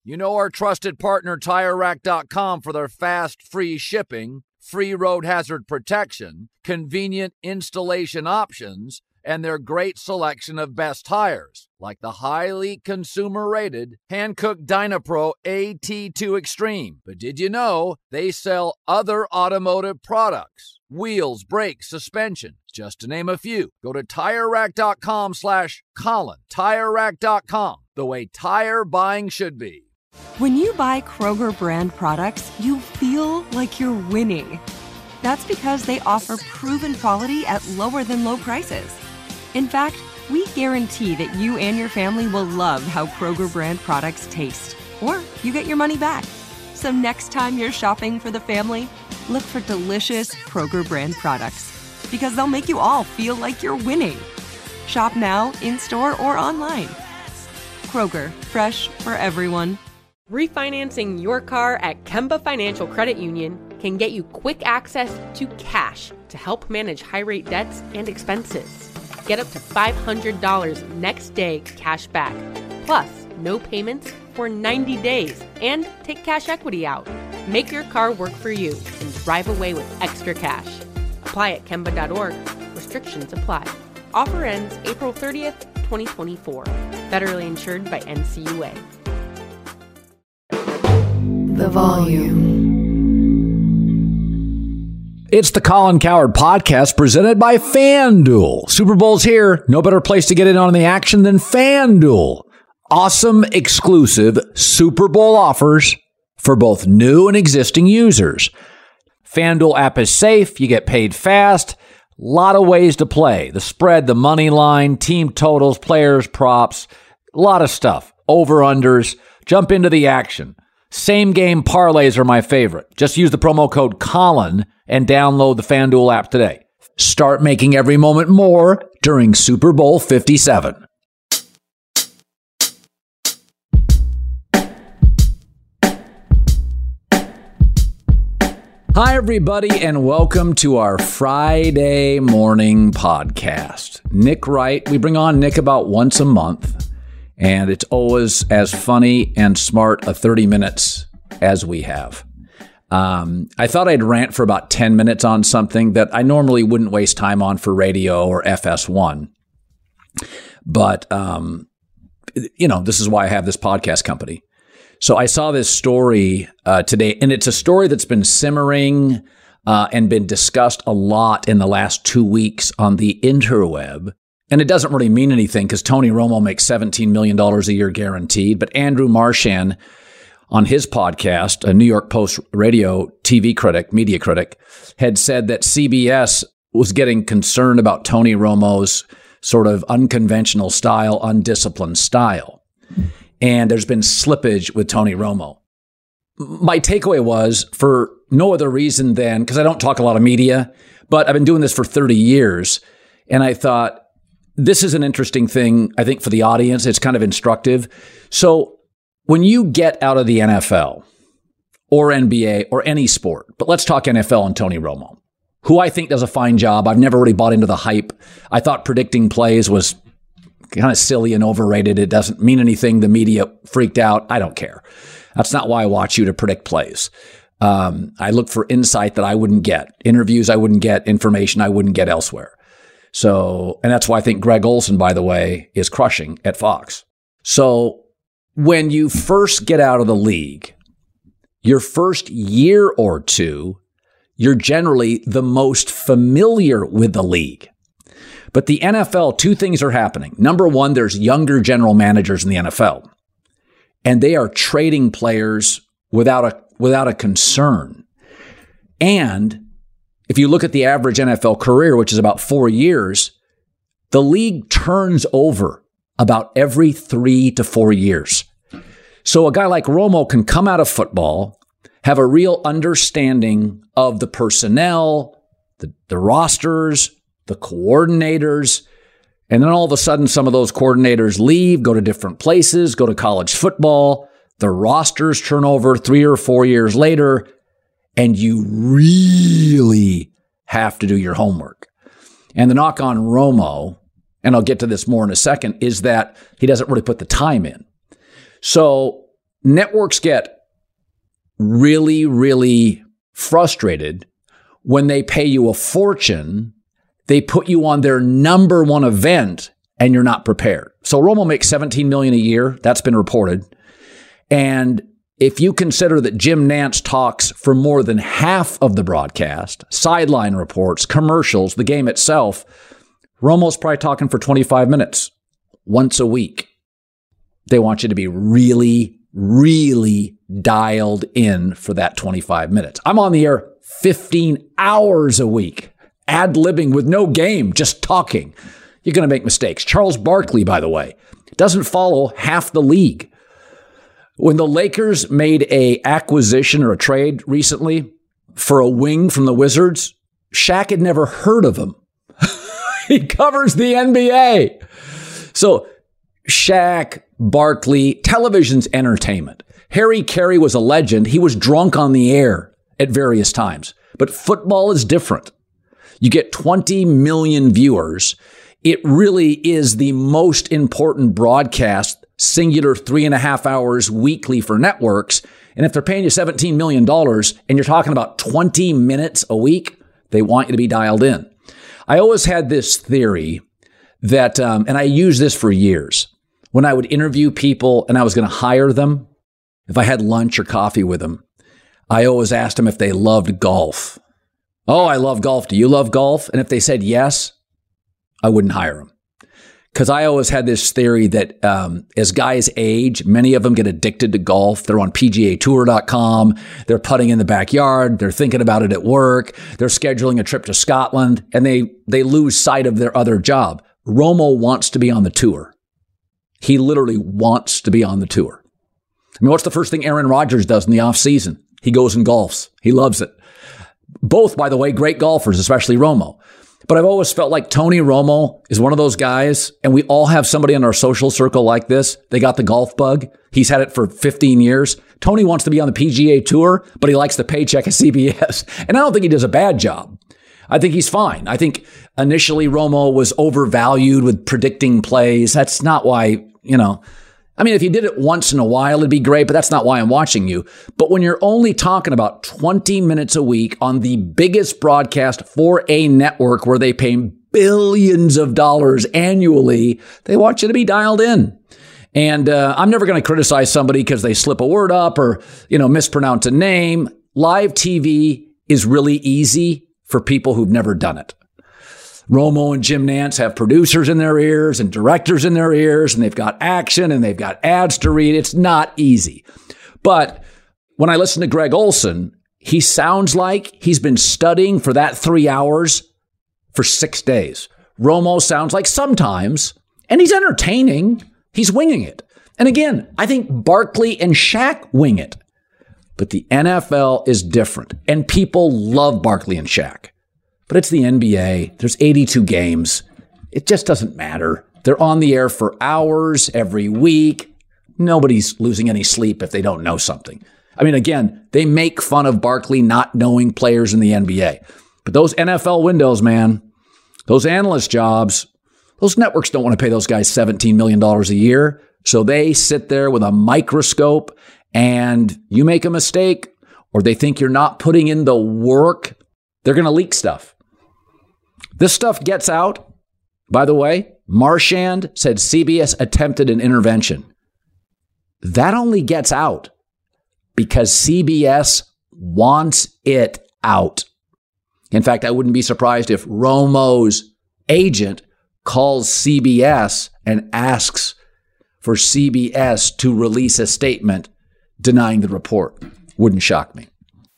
You know our trusted partner TireRack.com for their fast, free shipping, free road hazard protection, convenient installation options, and their great selection of best tires, like the highly consumer-rated Hankook Dynapro AT2 Extreme. But did you know they sell other automotive products? Wheels, brakes, suspension, just to name a few. Go to TireRack.com/Colin. TireRack.com, the way tire buying should be. When you buy Kroger brand products, you feel like you're winning. That's because they offer proven quality at lower than low prices. In fact, we guarantee that you and your family will love how Kroger brand products taste, or you get your money back. So next time you're shopping for the family, look for delicious Kroger brand products, because they'll make you all feel like you're winning. Shop now, in-store, or online. Kroger, fresh for everyone. Refinancing your car at Kemba Financial Credit Union can get you quick access to cash to help manage high-rate debts and expenses. Get up to $500 next day cash back, plus no payments for 90 days, and take cash equity out. Make your car work for you and drive away with extra cash. Apply at Kemba.org. Restrictions apply. Offer ends April 30th, 2024. Federally insured by NCUA. The volume. It's the Colin Cowherd Podcast presented by FanDuel. Super Bowl's here. No better place to get in on the action than FanDuel. Awesome exclusive Super Bowl offers for both new and existing users. FanDuel app is safe. You get paid fast. A lot of ways to play. The spread, the money line, team totals, players, props, a lot of stuff. Over-unders. Jump into the action. Same game parlays are my favorite. Just use the promo code Colin and download the FanDuel app today. Start making every moment more during Super Bowl 57. Hi, everybody, and welcome to our Friday morning podcast. Nick Wright. We bring on Nick about once a month, and it's always as funny and smart a 30 minutes as we have. I thought I'd rant for about 10 minutes on something that I normally wouldn't waste time on for radio or FS1. But, this is why I have this podcast company. So I saw this story today, and it's a story that's been simmering and been discussed a lot in the last 2 weeks on the interweb. And it doesn't really mean anything because Tony Romo makes $17 million a year guaranteed. But Andrew Marchand, on his podcast, a New York Post radio TV critic, media critic, had said that CBS was getting concerned about Tony Romo's sort of unconventional style, undisciplined style. And there's been slippage with Tony Romo. My takeaway was, for no other reason than, because I don't talk a lot of media, but I've been doing this for 30 years. And I thought, this is an interesting thing, I think, for the audience. It's kind of instructive. So when you get out of the NFL or NBA or any sport, but let's talk NFL and Tony Romo, who I think does a fine job. I've never really bought into the hype. I thought predicting plays was kind of silly and overrated. It doesn't mean anything. The media freaked out. I don't care. That's not why I watch you to predict plays. I look for insight that I wouldn't get, interviews I wouldn't get, information I wouldn't get elsewhere. So, and that's why I think Greg Olson, by the way, is crushing at Fox. So when you first get out of the league, your first year or two, you're generally the most familiar with the league. But the NFL, two things are happening. Number one, there's younger general managers in the NFL, and they are trading players without a concern. And if you look at the average NFL career, which is about 4 years, the league turns over about every 3 to 4 years. So a guy like Romo can come out of football, have a real understanding of the personnel, the rosters, the coordinators, and then all of a sudden some of those coordinators leave, go to different places, go to college football, the rosters turn over 3 or 4 years later, and you really have to do your homework. And the knock on Romo, and I'll get to this more in a second, is that he doesn't really put the time in. So networks get really, really frustrated when they pay you a fortune. They put you on their number one event and you're not prepared. So Romo makes $17 million a year. That's been reported. And if you consider that Jim Nantz talks for more than half of the broadcast, sideline reports, commercials, the game itself, Romo's probably talking for 25 minutes once a week. They want you to be really, really dialed in for that 25 minutes. I'm on the air 15 hours a week, ad-libbing with no game, just talking. You're going to make mistakes. Charles Barkley, by the way, doesn't follow half the league. When the Lakers made a acquisition or a trade recently for a wing from the Wizards, Shaq had never heard of him. He covers the NBA. So Shaq, Barkley, television's entertainment. Harry Carey was a legend. He was drunk on the air at various times. But football is different. You get 20 million viewers. It really is the most important broadcast, singular 3.5 hours weekly for networks. And if they're paying you $17 million and you're talking about 20 minutes a week, they want you to be dialed in. I always had this theory that, and I used this for years, when I would interview people and I was going to hire them, if I had lunch or coffee with them, I always asked them if they loved golf. Oh, I love golf. Do you love golf? And if they said yes, I wouldn't hire them. Because I always had this theory that as guys age, many of them get addicted to golf. They're on PGAtour.com. They're putting in the backyard. They're thinking about it at work. They're scheduling a trip to Scotland, and they lose sight of their other job. Romo wants to be on the tour. He literally wants to be on the tour. I mean, what's the first thing Aaron Rodgers does in the offseason? He goes and golfs. He loves it. Both, by the way, great golfers, especially Romo. But I've always felt like Tony Romo is one of those guys, and we all have somebody in our social circle like this. They got the golf bug. He's had it for 15 years. Tony wants to be on the PGA Tour, but he likes the paycheck at CBS. And I don't think he does a bad job. I think he's fine. I think initially Romo was overvalued with predicting plays. That's not why, I mean, if you did it once in a while, it'd be great, but that's not why I'm watching you. But when you're only talking about 20 minutes a week on the biggest broadcast for a network where they pay billions of dollars annually, they want you to be dialed in. And I'm never going to criticize somebody because they slip a word up or, mispronounce a name. Live TV is really easy for people who've never done it. Romo and Jim Nantz have producers in their ears and directors in their ears, and they've got action and they've got ads to read. It's not easy. But when I listen to Greg Olsen, he sounds like he's been studying for that 3 hours for 6 days. Romo sounds like sometimes, and he's entertaining, he's winging it. And again, I think Barkley and Shaq wing it. But the NFL is different, and people love Barkley and Shaq. But it's the NBA. There's 82 games. It just doesn't matter. They're on the air for hours every week. Nobody's losing any sleep if they don't know something. I mean, again, they make fun of Barkley not knowing players in the NBA. But those NFL windows, man, those analyst jobs, those networks don't want to pay those guys $17 million a year. So they sit there with a microscope, and you make a mistake or they think you're not putting in the work, they're going to leak stuff. This stuff gets out. By the way, Marchand said CBS attempted an intervention. That only gets out because CBS wants it out. In fact, I wouldn't be surprised if Romo's agent calls CBS and asks for CBS to release a statement denying the report. Wouldn't shock me.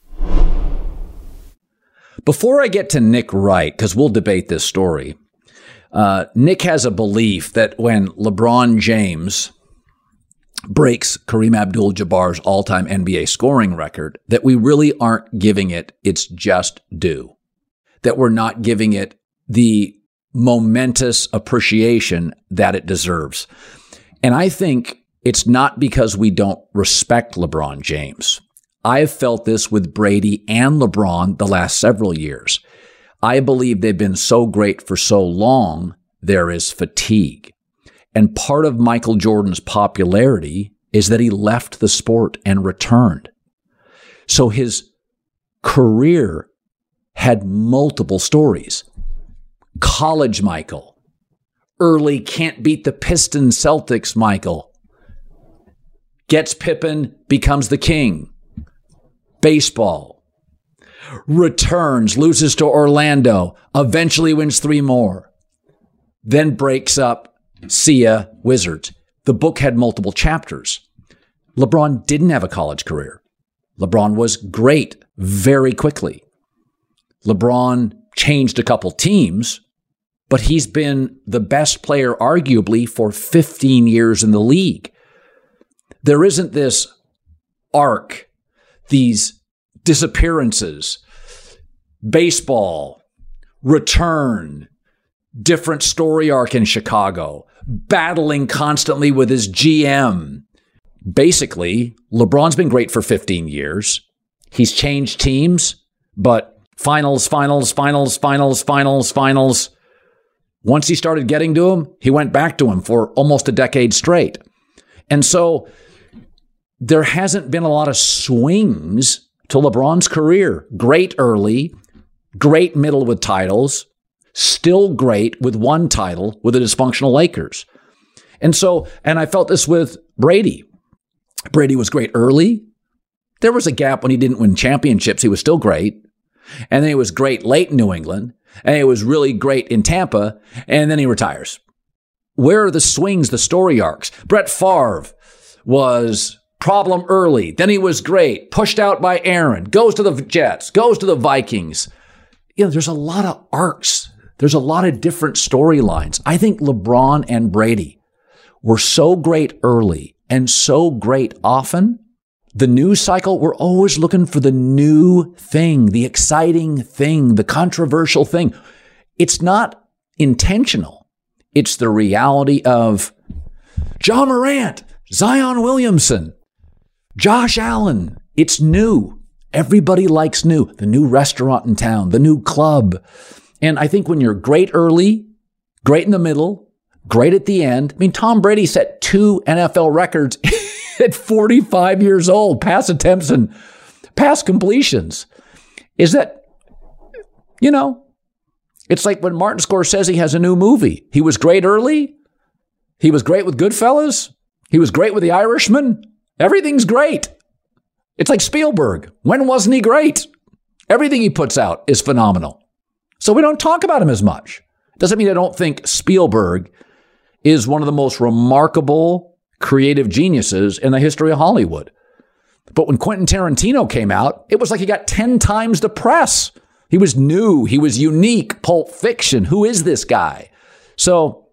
Before I get to Nick Wright, because we'll debate this story, Nick has a belief that when LeBron James breaks Kareem Abdul-Jabbar's all-time NBA scoring record, that we really aren't giving it its just due, that we're not giving it the momentous appreciation that it deserves. And I think it's not because we don't respect LeBron James. I've felt this with Brady and LeBron the last several years. I believe they've been so great for so long, there is fatigue. And part of Michael Jordan's popularity is that he left the sport and returned. So his career had multiple stories. College Michael, early can't beat the Pistons Celtics Michael, gets Pippen, becomes the king. Baseball, returns, loses to Orlando, eventually wins 3 more, then breaks up, see ya, Wizards. The book had multiple chapters. LeBron didn't have a college career. LeBron was great very quickly. LeBron changed a couple teams, but he's been the best player arguably for 15 years in the league. There isn't this arc, these disappearances, baseball, return, different story arc in Chicago, battling constantly with his GM. Basically, LeBron's been great for 15 years. He's changed teams, but finals. Once he started getting to him, he went back to him for almost a decade straight. And so there hasn't been a lot of swings to LeBron's career. Great early, great middle with titles, still great with 1 title with the dysfunctional Lakers. And I felt this with Brady. Brady was great early. There was a gap when he didn't win championships. He was still great. And then he was great late in New England. And he was really great in Tampa. And then he retires. Where are the swings, the story arcs? Brett Favre was problem early. Then he was great. Pushed out by Aaron. Goes to the Jets. Goes to the Vikings. There's a lot of arcs. There's a lot of different storylines. I think LeBron and Brady were so great early and so great often. The news cycle, we're always looking for the new thing, the exciting thing, the controversial thing. It's not intentional. It's the reality of John Morant, Zion Williamson, Josh Allen. It's new. Everybody likes new. The new restaurant in town, the new club. And I think when you're great early, great in the middle, great at the end. I mean, Tom Brady set 2 NFL records at 45 years old, pass attempts and pass completions. Is that, it's like when Martin Scorsese has a new movie. He was great early. He was great with Goodfellas. He was great with The Irishman. Everything's great. It's like Spielberg. When wasn't he great? Everything he puts out is phenomenal. So we don't talk about him as much. Doesn't mean I don't think Spielberg is one of the most remarkable creative geniuses in the history of Hollywood. But when Quentin Tarantino came out, it was like he got 10 times the press. He was new. He was unique. Pulp Fiction. Who is this guy? So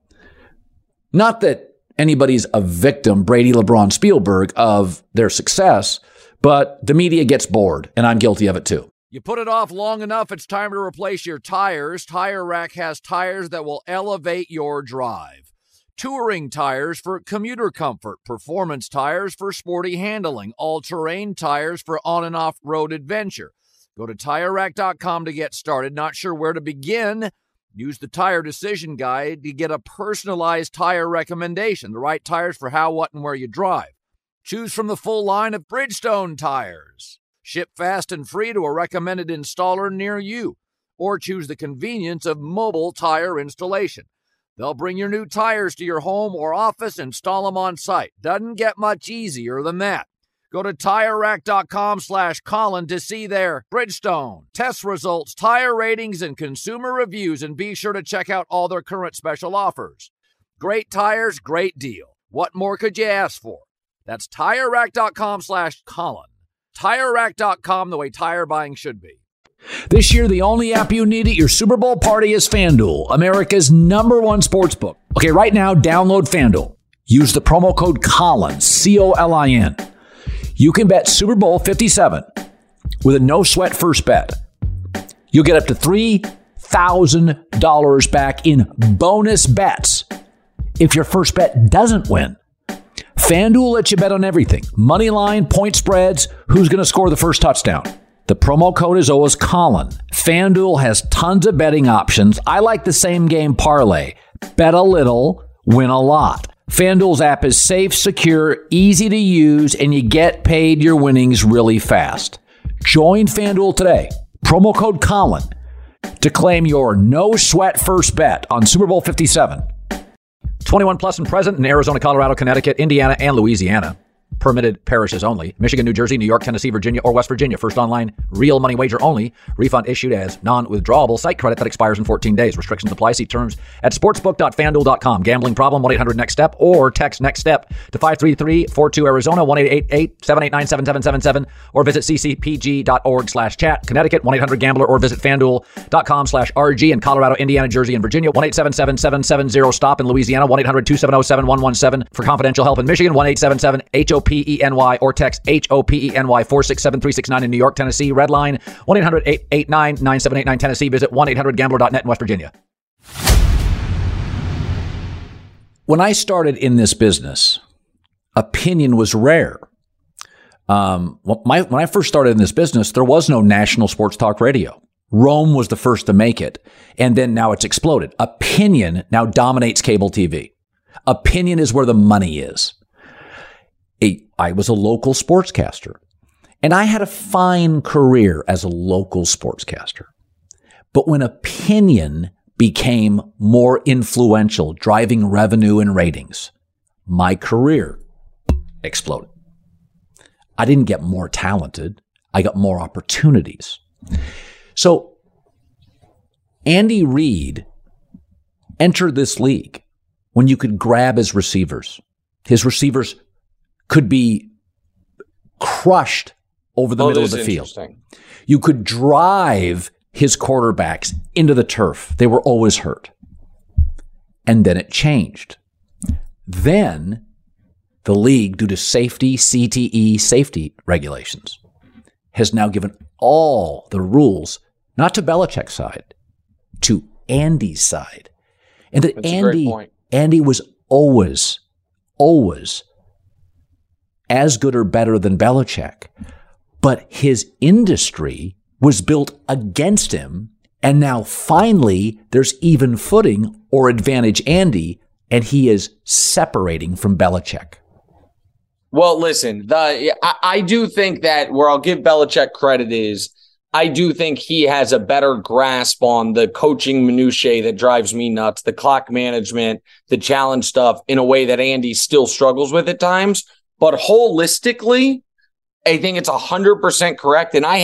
not that anybody's a victim, Brady, LeBron, Spielberg, of their success, but the media gets bored, and I'm guilty of it too. You put it off long enough, it's time to replace your tires. Tire Rack has tires that will elevate your drive. Touring tires for commuter comfort, performance tires for sporty handling, all-terrain tires for on- and off-road adventure. Go to TireRack.com to get started. Not sure where to begin? Use the Tire Decision Guide to get a personalized tire recommendation, the right tires for how, what, and where you drive. Choose from the full line of Bridgestone tires. Ship fast and free to a recommended installer near you. Or choose the convenience of mobile tire installation. They'll bring your new tires to your home or office, install them on site. Doesn't get much easier than that. Go to TireRack.com/Colin to see their Bridgestone test results, tire ratings, and consumer reviews, and be sure to check out all their current special offers. Great tires, great deal. What more could you ask for? That's TireRack.com/Colin. TireRack.com, the way tire buying should be. This year, the only app you need at your Super Bowl party is FanDuel, America's #1 sportsbook. Okay, right now, download FanDuel. Use the promo code Colin, COLIN. You can bet Super Bowl 57 with a no-sweat first bet. You'll get up to $3,000 back in bonus bets if your first bet doesn't win. FanDuel lets you bet on everything. Money line, point spreads, who's going to score the first touchdown. The promo code is always Colin. FanDuel has tons of betting options. I like the same game parlay. Bet a little, win a lot. FanDuel's app is safe, secure, easy to use, and you get paid your winnings really fast. Join FanDuel today. Promo code Colin to claim your no-sweat first bet on Super Bowl 57. 21 plus and present in Arizona, Colorado, Connecticut, Indiana, and Louisiana. Permitted parishes only. Michigan, New Jersey, New York, Tennessee, Virginia, or West Virginia. First online, real money wager only. Refund issued as non-withdrawable site credit that expires in 14 days. Restrictions apply. See terms at sportsbook.fanduel.com. Gambling problem, 1-800-NEXT-STEP, or text NEXT STEP to 53342 Arizona, 1-888-789-7777, or visit ccpg.org/chat. Connecticut, 1-800-GAMBLER, or visit fanduel.com/RG. In Colorado, Indiana, Jersey, and Virginia, 1-877-770-STOP. In Louisiana, 1-800-270-7117. For confidential help in Michigan, 1-877-HOPENY, or text HOPENY 467-369 in New York, Tennessee. Red line 1-800-889-9789 Tennessee. Visit 1-800-GAMBLER.net in West Virginia. When I started in this business, opinion was rare. When I first started in this business, there was no national sports talk radio. Rome was the first to make it, and then now it's exploded. Opinion now dominates cable TV. Opinion is where the money is. I was a local sportscaster, and I had a fine career as a local sportscaster. But when opinion became more influential, driving revenue and ratings, my career exploded. I didn't get more talented. I got more opportunities. So Andy Reid entered this league when you could grab his receivers. His receivers could be crushed over the middle of the field. You could drive his quarterbacks into the turf. They were always hurt. And then it changed. Then the league, due to safety, CTE safety regulations, has now given all the rules, not to Belichick's side, to Andy's side. And that Andy was always as good or better than Belichick, but his industry was built against him, and now finally there's even footing or advantage Andy, and he is separating from Belichick. Well, listen, I do think that where I'll give Belichick credit is I do think he has a better grasp on the coaching minutiae that drives me nuts, the clock management, the challenge stuff, in a way that Andy still struggles with at times. But holistically, I think it's 100% correct. And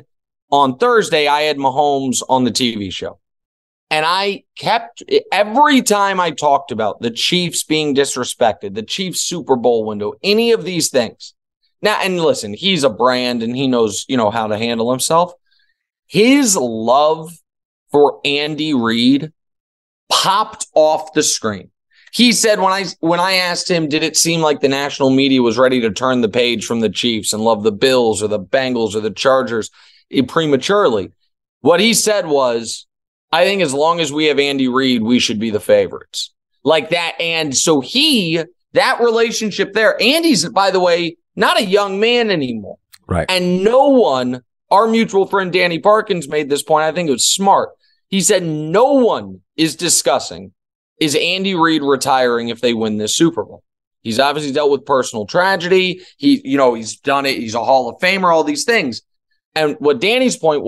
on Thursday, I had Mahomes on the TV show. And I kept, every time I talked about the Chiefs being disrespected, the Chiefs Super Bowl window, any of these things. Now, and listen, he's a brand and he knows, how to handle himself. His love for Andy Reid popped off the screen. He said when I asked him, did it seem like the national media was ready to turn the page from the Chiefs and love the Bills or the Bengals or the Chargers prematurely? What he said was, I think as long as we have Andy Reid, we should be the favorites. Like that. And so that relationship there, Andy's, by the way, not a young man anymore. Right. And no one, our mutual friend Danny Parkins made this point. I think it was smart. He said no one is discussing, is Andy Reid retiring if they win this Super Bowl? He's obviously dealt with personal tragedy. He's done it. He's a Hall of Famer, all these things. And what Danny's point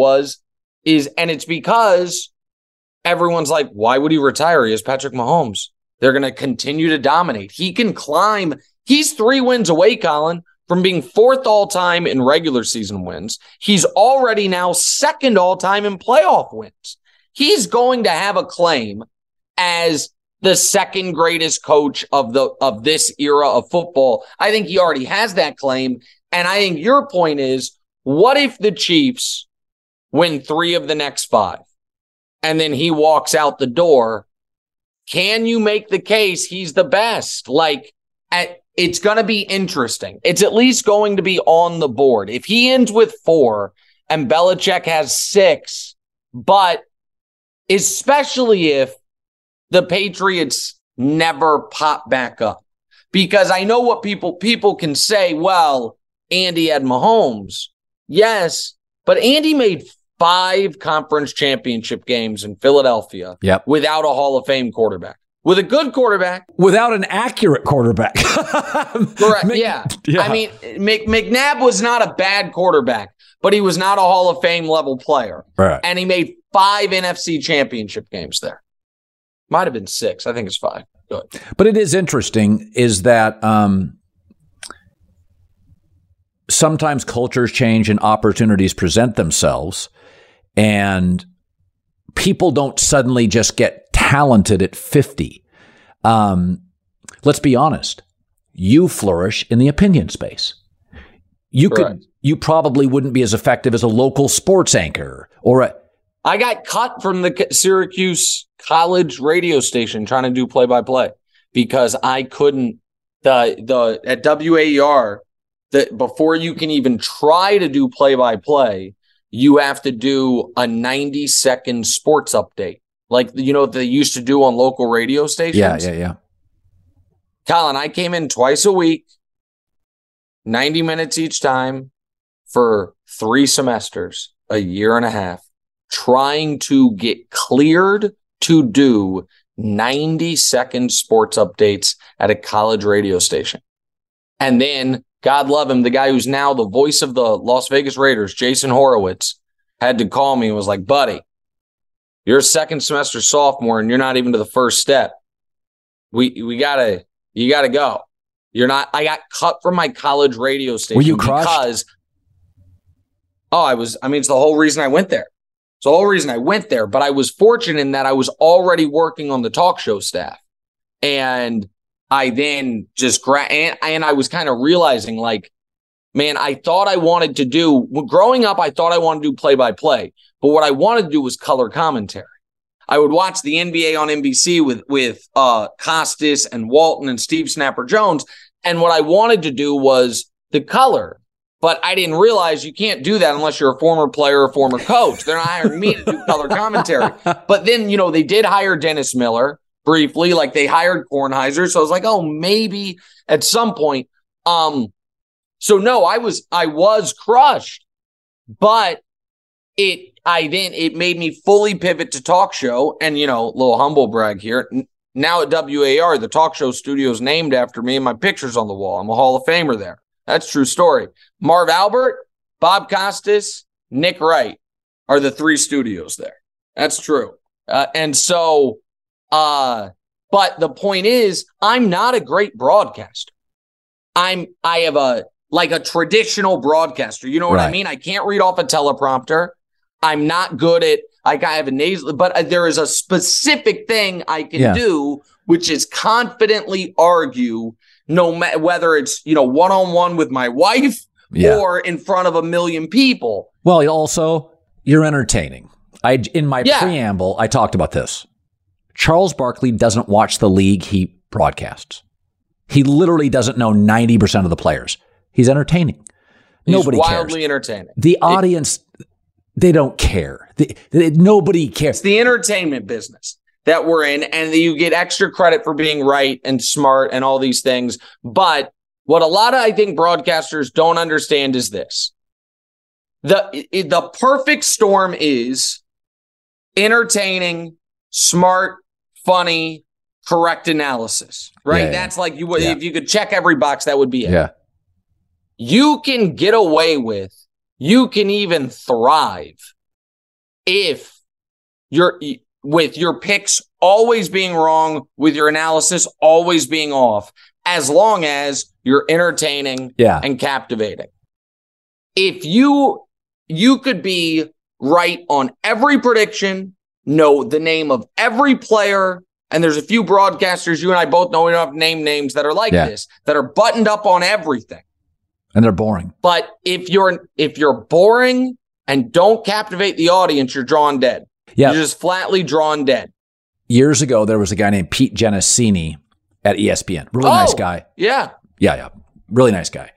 and it's because everyone's like, why would he retire? He has Patrick Mahomes. They're going to continue to dominate. He can climb. He's 3 wins away, Colin, from being 4th all-time in regular season wins. He's already now 2nd all-time in playoff wins. He's going to have a claim as the 2nd greatest coach of this era of football. I think he already has that claim. And I think your point is, what if the Chiefs win 3 of the next 5 and then he walks out the door? Can you make the case he's the best? It's going to be interesting. It's at least going to be on the board. If he ends with 4 and Belichick has 6, but especially if the Patriots never pop back up. Because I know what people can say, well, Andy had Mahomes. Yes, but Andy made 5 conference championship games in Philadelphia without a Hall of Fame quarterback. with a good quarterback. Without an accurate quarterback. Correct. Yeah. I mean, McNabb was not a bad quarterback, but he was not a Hall of Fame level player. Right. And he made 5 NFC championship games there. Might have been 6. I think it's 5. Good. But it is interesting is that sometimes cultures change and opportunities present themselves, and people don't suddenly just get talented at 50. Let's be honest. You flourish in the opinion space. You probably wouldn't be as effective as a local sports anchor I got cut from the Syracuse college radio station trying to do play-by-play because I couldn't at WAER, before you can even try to do play-by-play, you have to do a 90-second sports update. Like, they used to do on local radio stations? Yeah. Colin, I came in twice a week, 90 minutes each time for 3 semesters, a year and a half, trying to get cleared to do 90-second sports updates at a college radio station. And then, God love him, the guy who's now the voice of the Las Vegas Raiders, Jason Horowitz, had to call me and was like, buddy, you're a second semester sophomore and you're not even to the first step. You gotta go. You're not. I got cut from my college radio station. Were you crushed? It's the whole reason I went there. It's the whole reason I went there. But I was fortunate in that I was already working on the talk show staff. And I then just and I was kind of realizing, like, man, I thought I wanted to do, growing up, I thought I wanted to do play-by-play. But what I wanted to do was color commentary. I would watch the NBA on NBC with Costas and Walton and Steve Snapper Jones. And what I wanted to do was the color. But I didn't realize you can't do that unless you're a former player or former coach. They're not hiring me to do color commentary. But then, they did hire Dennis Miller briefly, like they hired Kornheiser. So I was like, oh, maybe at some point. So no, I was crushed, but it made me fully pivot to talk show. And, little humble brag here. Now at WAER, the talk show studio is named after me and my picture's on the wall. I'm a Hall of Famer there. That's a true story. Marv Albert, Bob Costas, Nick Wright are the 3 studios there. That's true. But the point is, I'm not a great broadcaster. I have a traditional broadcaster. You know what I mean? I can't read off a teleprompter. I'm not good at, I have a nasal, but there is a specific thing I can do, which is confidently argue, no matter whether it's, one-on-one with my wife or in front of a million people. Well, also, you're entertaining. In my preamble, I talked about this. Charles Barkley doesn't watch the league he broadcasts. He literally doesn't know 90% of the players. He's entertaining. Nobody cares. He's wildly entertaining. The audience, they don't care. Nobody cares. It's the entertainment business that we're in, and you get extra credit for being right and smart and all these things. But what a lot of, I think, broadcasters don't understand is this. The perfect storm is entertaining, smart, funny, correct analysis, right? That's like if you could check every box, that would be it. Yeah. You can get away with, you can even thrive if with your picks always being wrong, with your analysis always being off, as long as you're entertaining and captivating. If you could be right on every prediction, know the name of every player, and there's a few broadcasters, you and I both know, we don't have name names that are like this, that are buttoned up on everything. And they're boring. But if you're boring and don't captivate the audience, you're drawn dead. Yeah. You're just flatly drawn dead. Years ago, there was a guy named Pete Genesini at ESPN. Really nice guy. Yeah. Yeah. Really nice guy.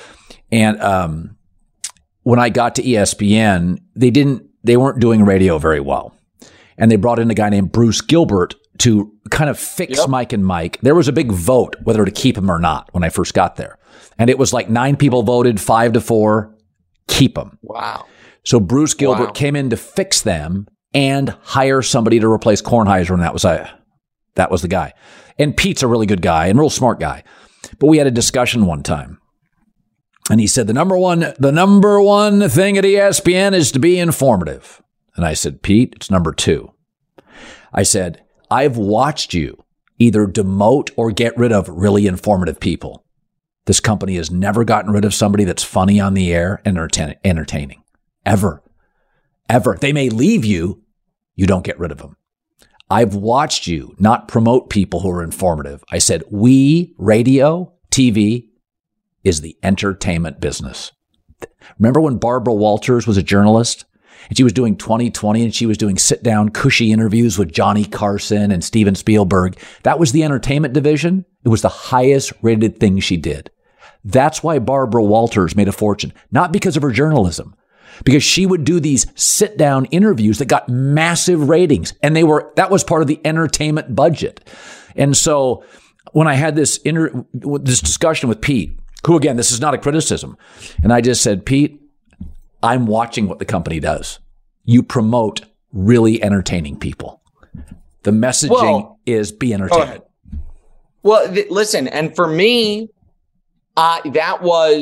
And when I got to ESPN, they weren't doing radio very well. And they brought in a guy named Bruce Gilbert to kind of fix Mike and Mike. There was a big vote whether to keep him or not when I first got there. And it was like 9 people voted, 5-4, keep him. Wow. So Bruce Gilbert came in to fix them and hire somebody to replace Kornheiser. And that was That was the guy. And Pete's a really good guy and real smart guy. But we had a discussion one time. And he said, the number one thing at ESPN is to be informative. And I said, Pete, it's number 2. I said, I've watched you either demote or get rid of really informative people. This company has never gotten rid of somebody that's funny on the air and entertaining. Ever. They may leave you. You don't get rid of them. I've watched you not promote people who are informative. I said, radio, TV is the entertainment business. Remember when Barbara Walters was a journalist and she was doing 20/20 and she was doing sit-down, cushy interviews with Johnny Carson and Steven Spielberg? That was the entertainment division. It was the highest rated thing she did. That's why Barbara Walters made a fortune, not because of her journalism, because she would do these sit-down interviews that got massive ratings, and that was part of the entertainment budget. And so when I had this discussion with Pete, who, again, this is not a criticism, and I just said, Pete, I'm watching what the company does. You promote really entertaining people. The messaging is be entertaining. Well, listen, and for me, that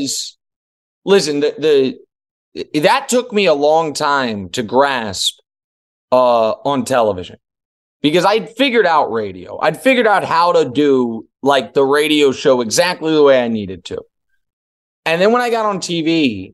took me a long time to grasp on television, because I'd figured out radio. I'd figured out how to do like the radio show exactly the way I needed to. And then when I got on TV,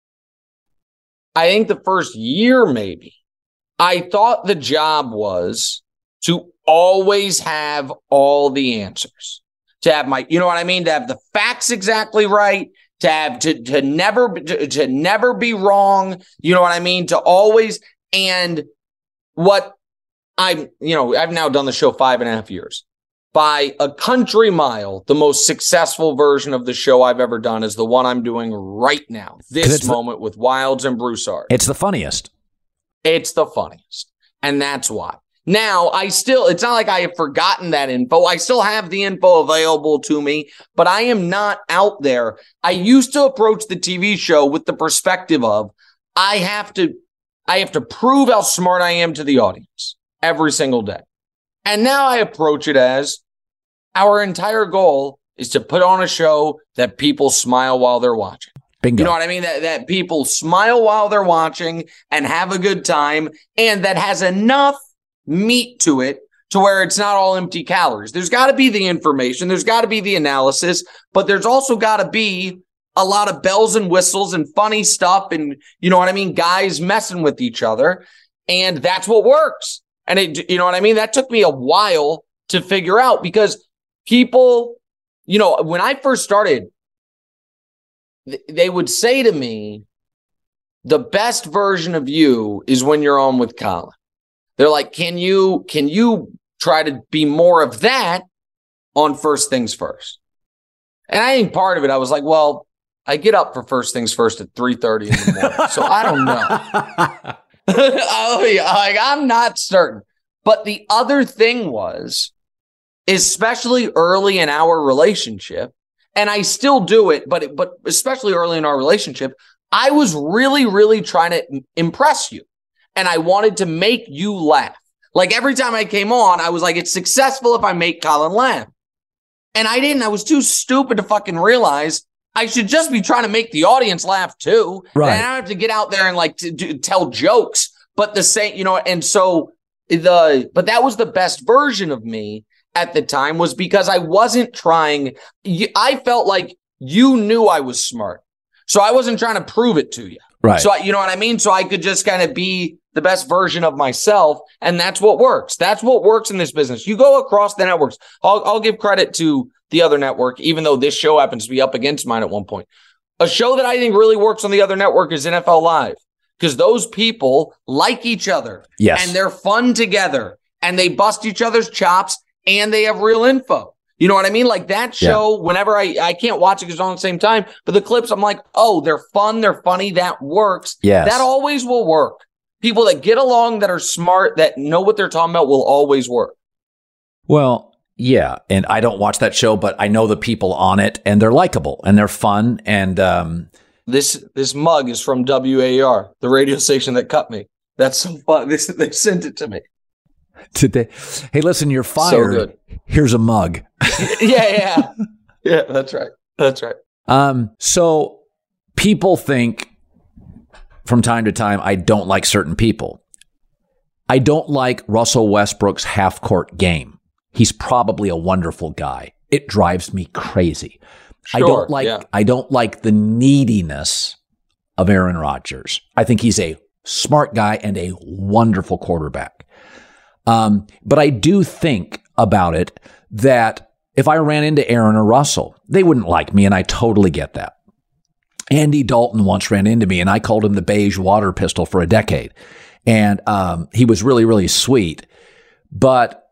I think the first year maybe, I thought the job was to always have all the answers, to have to have the facts exactly right, to never be wrong. You know what I mean? To always, and what I've now done the show 5.5 years. By a country mile, the most successful version of the show I've ever done is the one I'm doing right now. This moment with Wilds and Broussard. It's the funniest. It's the funniest. And that's why. Now, it's not like I have forgotten that info. I still have the info available to me, but I am not out there. I used to approach the TV show with the perspective of, I have to prove how smart I am to the audience every single day. And now I approach it as, our entire goal is to put on a show that people smile while they're watching. Bingo. You know what I mean? That people smile while they're watching and have a good time, and that has enough meat to it to where it's not all empty calories. There's got to be the information. There's got to be the analysis, but there's also got to be a lot of bells and whistles and funny stuff and, you know what I mean, guys messing with each other. And that's what works. And you know what I mean? That took me a while to figure out, because people, when I first started, they would say to me, the best version of you is when you're on with Colin. They're like, can you try to be more of that on First Things First? And I think part of it, I was like, well, I get up for First Things First at 3:30 in the morning, so I don't know. I'm not certain. But the other thing was, especially early in our relationship, and I still do it, but especially early in our relationship, I was really, really trying to impress you. And I wanted to make you laugh. Like every time I came on, I was like, it's successful if I make Colin laugh. And I didn't. I was too stupid to fucking realize I should just be trying to make the audience laugh too. Right. And I don't have to get out there and to tell jokes. But the same, and so but that was the best version of me at the time, was because I wasn't trying. I felt like you knew I was smart. So I wasn't trying to prove it to you. Right. So you know what I mean? So I could just kind of be the best version of myself. And that's what works. That's what works in this business. You go across the networks. I'll give credit to the other network, even though this show happens to be up against mine at one point. A show that I think really works on the other network is NFL Live, because those people like each other. Yes. And they're fun together, and they bust each other's chops, and they have real info. You know what I mean? Like that show, whenever I can't watch it because it's on at the same time, but the clips, I'm like, oh, they're fun, they're funny, that works. Yes. That always will work. People that get along, that are smart, that know what they're talking about will always work. Well, yeah, and I don't watch that show, but I know the people on it, and they're likable, and they're fun, and This mug is from WAR, the radio station that cut me. That's so fun. They sent it to me. today. Hey, listen, you're fired. So good. Here's a mug. Yeah. That's right. So people think from time to time I don't like certain people. I don't like Russell Westbrook's half-court game. He's probably a wonderful guy. It drives me crazy. Sure, I don't like the neediness of Aaron Rodgers. I think he's a smart guy and a wonderful quarterback. But I do think about it that if I ran into Aaron or Russell, they wouldn't like me, and I totally get that. Andy Dalton once ran into me, and I called him the beige water pistol for a decade. And he was really, really sweet. But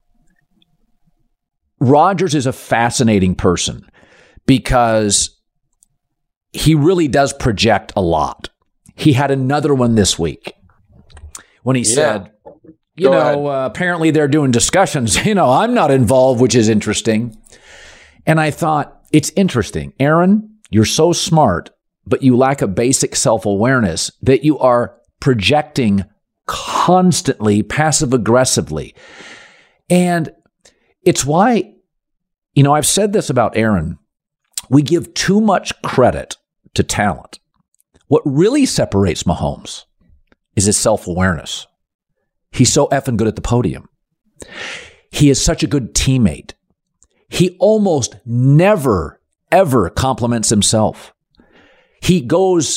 Rodgers is a fascinating person because he really does project a lot. He had another one this week when he said, apparently they're doing discussions. I'm not involved, which is interesting. And I thought, it's interesting. Aaron, you're so smart, but you lack a basic self-awareness that you are projecting constantly, passive-aggressively. And it's why, I've said this about Aaron. We give too much credit to talent. What really separates Mahomes is his self-awareness. He's so effing good at the podium. He is such a good teammate. He almost never, ever compliments himself. The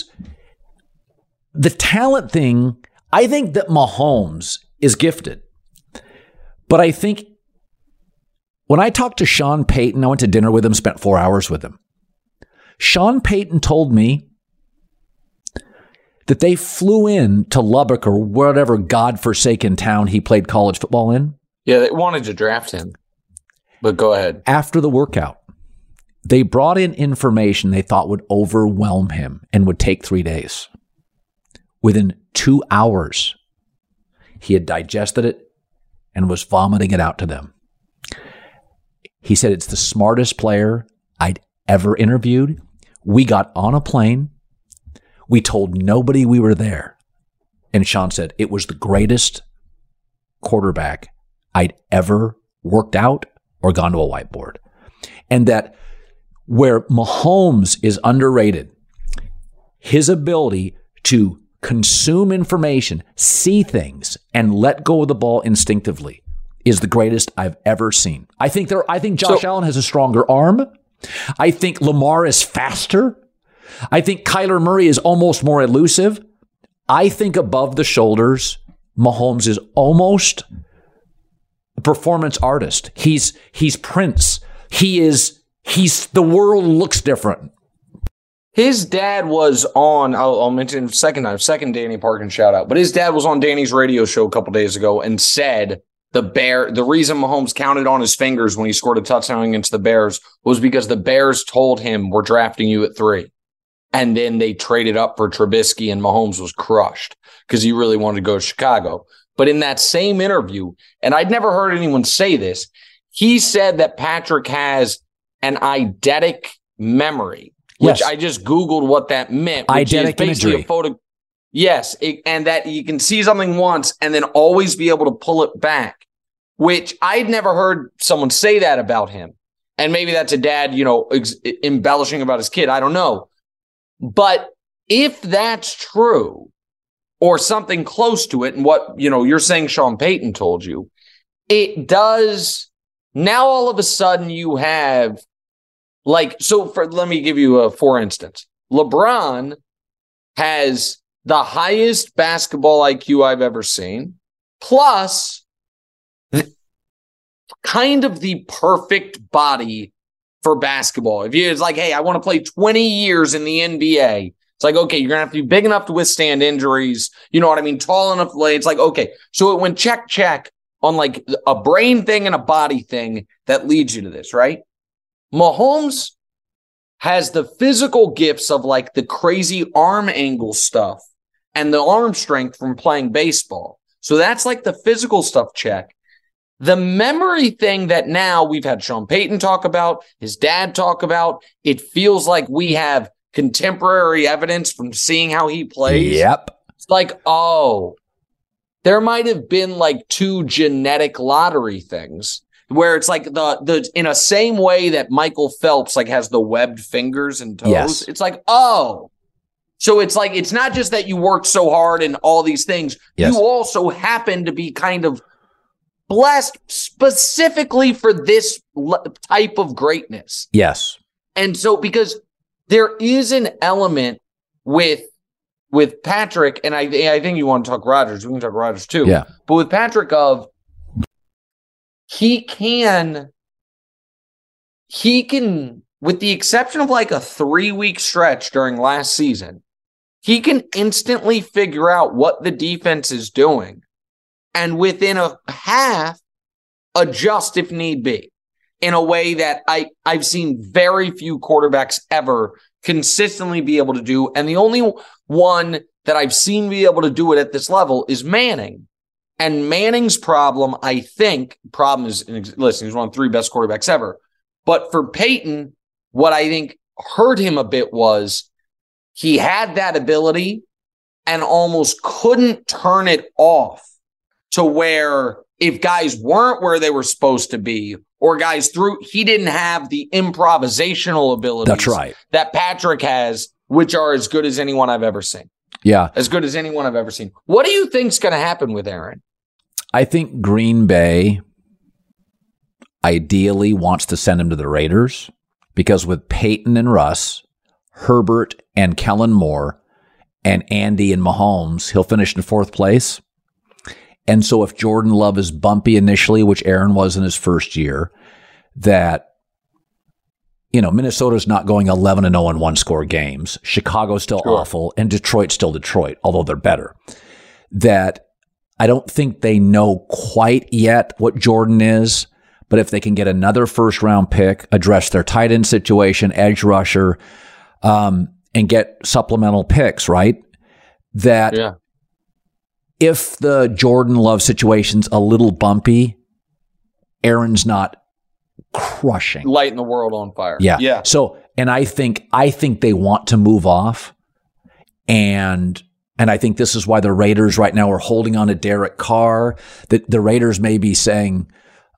talent thing, I think that Mahomes is gifted. But I think when I talked to Sean Payton, I went to dinner with him, spent 4 hours with him. Sean Payton told me that they flew in to Lubbock or whatever godforsaken town he played college football in. Yeah, they wanted to draft him. But go ahead. After the workout, they brought in information they thought would overwhelm him and would take 3 days. Within 2 hours, he had digested it and was vomiting it out to them. He said it's the smartest player I'd ever interviewed. We got on a plane. We told nobody we were there. And Sean said it was the greatest quarterback I'd ever worked out or gone to a whiteboard. And that where Mahomes is underrated, his ability to consume information, see things, and let go of the ball instinctively is the greatest I've ever seen. I think Josh Allen has a stronger arm. I think Lamar is faster. I think Kyler Murray is almost more elusive. I think above the shoulders, Mahomes is almost a performance artist. He's Prince. The world looks different. His dad was on, I'll mention second Danny Parkin shout out, but his dad was on Danny's radio show a couple days ago and said the reason Mahomes counted on his fingers when he scored a touchdown against the Bears was because the Bears told him, we're drafting you at 3. And then they traded up for Trubisky and Mahomes was crushed because he really wanted to go to Chicago. But in that same interview, and I'd never heard anyone say this, he said that Patrick has an eidetic memory. Which I just Googled what that meant. Which is basically imagery. A photo. Yes, and that you can see something once and then always be able to pull it back, which I'd never heard someone say that about him. And maybe that's a dad, embellishing about his kid. I don't know. But if that's true or something close to it, and what, you're saying Sean Payton told you, it does. Now all of a sudden you have let me give you for instance, LeBron has the highest basketball IQ I've ever seen, plus kind of the perfect body for basketball. It's like, hey, I want to play 20 years in the NBA. It's like, okay, you're going to have to be big enough to withstand injuries. You know what I mean? Tall enough to play. It's like, okay. So it went check on like a brain thing and a body thing that leads you to this, right? Mahomes has the physical gifts of like the crazy arm angle stuff and the arm strength from playing baseball. So that's like the physical stuff check. The memory thing that now we've had Sean Payton talk about, his dad talk about, it feels like we have contemporary evidence from seeing how he plays. Yep. It's like, oh, there might have been like 2 genetic lottery things where it's like the in a same way that Michael Phelps like has the webbed fingers and toes. Yes. It's like, oh, so it's like, it's not just that you worked so hard and all these things. Yes. You also happen to be kind of blessed specifically for this type of greatness. Yes. And so, because there is an element with Patrick, and I think you want to talk Rodgers. We can talk Rodgers too. Yeah. But with Patrick, he can, with the exception of like a 3-week stretch during last season, he can instantly figure out what the defense is doing, and within a half, adjust if need be, in a way that I've seen very few quarterbacks ever consistently be able to do. And the only one that I've seen be able to do it at this level is Manning. And Manning's problem is, listen, he's one of the 3 best quarterbacks ever. But for Peyton, what I think hurt him a bit was he had that ability and almost couldn't turn it off, to where if guys weren't where they were supposed to be, or guys he didn't have the improvisational abilities. That's right. That Patrick has, which are as good as anyone I've ever seen. Yeah. As good as anyone I've ever seen. What do you think's going to happen with Aaron? I think Green Bay ideally wants to send him to the Raiders, because with Peyton and Russ, Herbert and Kellen Moore, and Andy and Mahomes, he'll finish in 4th place. And so if Jordan Love is bumpy initially, which Aaron was in his first year, that, Minnesota's not going 11-0 in 1-score games. Chicago's still awful, and Detroit's still Detroit, although they're better. That I don't think they know quite yet what Jordan is, but if they can get another 1st-round pick, address their tight end situation, edge rusher, and get supplemental picks, right? That if the Jordan Love situation's a little bumpy, Aaron's not crushing, lighting the world on fire. Yeah. So, and I think they want to move off, and I think this is why the Raiders right now are holding on to Derek Carr. That the Raiders may be saying,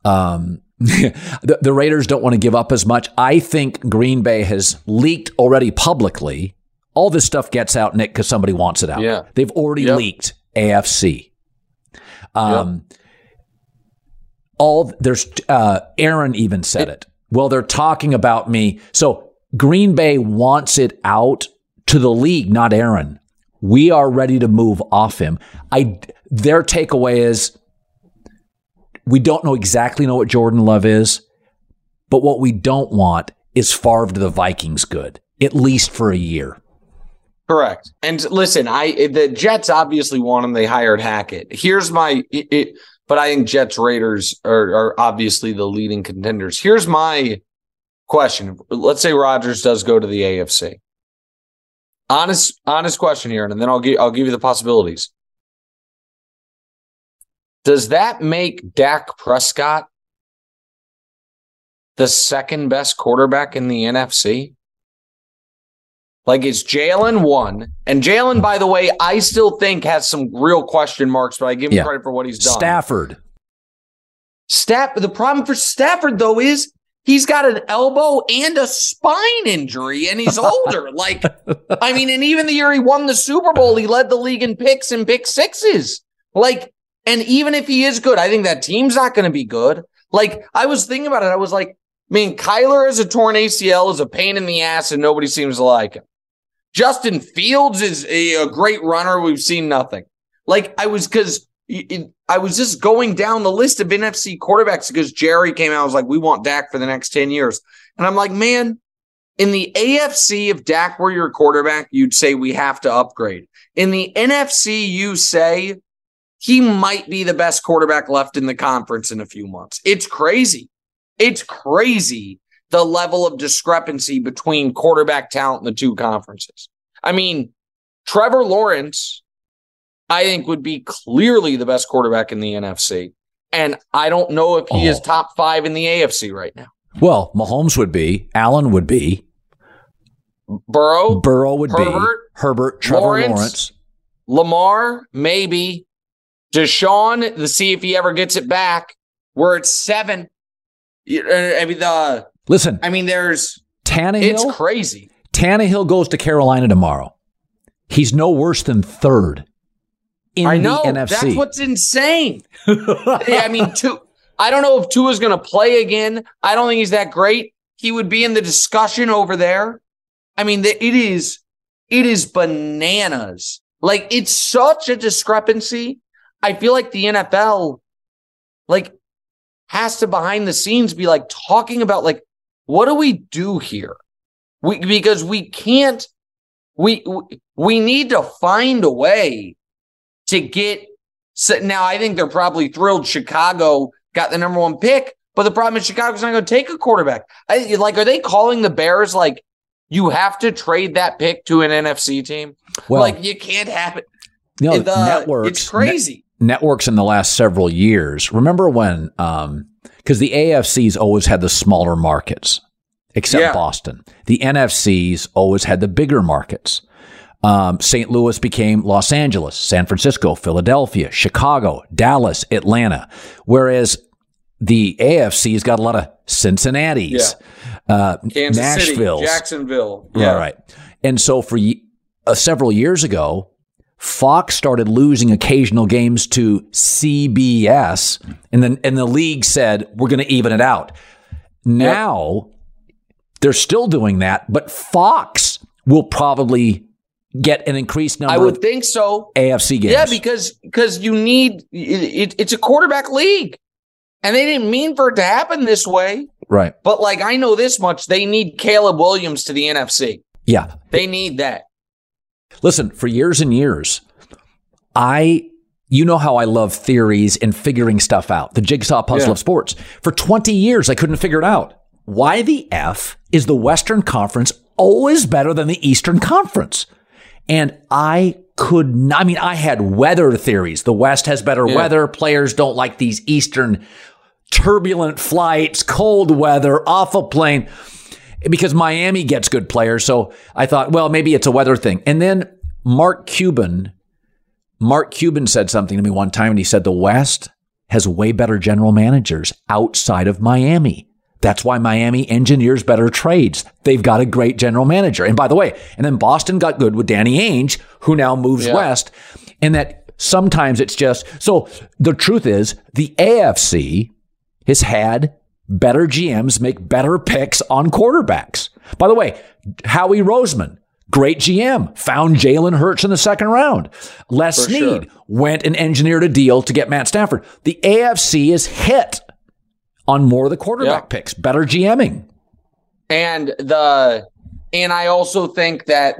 the Raiders don't want to give up as much. I think Green Bay has leaked already publicly. All this stuff gets out, Nick, because somebody wants it out. Yeah. They've already leaked AFC. Aaron even said it. Well, they're talking about me. So Green Bay wants it out to the league, not Aaron. We are ready to move off him. Their takeaway is we don't exactly know what Jordan Love is, but what we don't want is Favre to the Vikings good, at least for a year. Correct. And listen, the Jets obviously want him. They hired Hackett. But I think Jets Raiders are obviously the leading contenders. Here's my question. Let's say Rodgers does go to the AFC. Honest question here, and then I'll give you the possibilities. Does that make Dak Prescott the 2nd best quarterback in the NFC? Like, it's Jalen 1. And Jalen, by the way, I still think has some real question marks, but I give him credit for what he's done. Stafford. The problem for Stafford, though, is he's got an elbow and a spine injury, and he's older. And even the year he won the Super Bowl, he led the league in picks and pick sixes. And even if he is good, I think that team's not going to be good. I was thinking about it. I was like, Kyler has a torn ACL, is a pain in the ass, and nobody seems to like him. Justin Fields is a great runner. We've seen nothing. I was just going down the list of NFC quarterbacks because Jerry came out and was like, we want Dak for the next 10 years. And I'm like, man, in the AFC, if Dak were your quarterback, you'd say we have to upgrade. In the NFC, you say he might be the best quarterback left in the conference in a few months. It's crazy. It's crazy, the level of discrepancy between quarterback talent in the 2 conferences. Trevor Lawrence, I think, would be clearly the best quarterback in the NFC. And I don't know if he is top 5 in the AFC right now. Well, Mahomes would be. Allen would be. Burrow would be. Herbert, Trevor Lawrence. Lamar, maybe. Deshaun, to see if he ever gets it back. We're at 7. Listen. There's Tannehill. It's crazy. Tannehill goes to Carolina tomorrow. He's no worse than 3rd in the NFC. That's what's insane. I don't know if Tua's going to play again. I don't think he's that great. He would be in the discussion over there. It is bananas. Like, it's such a discrepancy. I feel like the NFL, has to behind the scenes be talking about what do we do here? Because we can't. We need to find a way to get. Now, I think they're probably thrilled Chicago got the number 1 pick, but the problem is Chicago's not going to take a quarterback. Are they calling the Bears you have to trade that pick to an NFC team? Well, you can't have it. Networks. It's crazy. Networks in the last several years. Remember when? Because the AFC's always had the smaller markets, except Boston. The NFC's always had the bigger markets. St. Louis became Los Angeles, San Francisco, Philadelphia, Chicago, Dallas, Atlanta. Whereas the AFC's got a lot of Cincinnati's, Kansas Nashville, City, Jacksonville. Yeah, right. And so for several years ago, Fox started losing occasional games to CBS, and the league said, we're going to even it out. Now, they're still doing that, but Fox will probably get an increased number. I would think so. AFC games. Yeah, because you need it's a quarterback league, and they didn't mean for it to happen this way. Right. But I know this much: they need Caleb Williams to the NFC. Yeah, they need that. Listen, for years and years, you know how I love theories and figuring stuff out, the jigsaw puzzle of sports. For 20 years, I couldn't figure it out. Why the F is the Western Conference always better than the Eastern Conference? And I could not, I had weather theories. The West has better weather. Players don't like these Eastern turbulent flights, cold weather, off a plane, because Miami gets good players. So I thought, well, maybe it's a weather thing. And then Mark Cuban said something to me one time, and he said the West has way better general managers outside of Miami. That's why Miami engineers better trades. They've got a great general manager. And by the way, and then Boston got good with Danny Ainge, who now moves west. And that sometimes it's just, so the truth is the AFC has had better GMs make better picks on quarterbacks. By the way, Howie Roseman, great GM, found Jalen Hurts in the 2nd round. Les Snead went and engineered a deal to get Matt Stafford. The AFC is hit on more of the quarterback picks, better GMing. And I also think that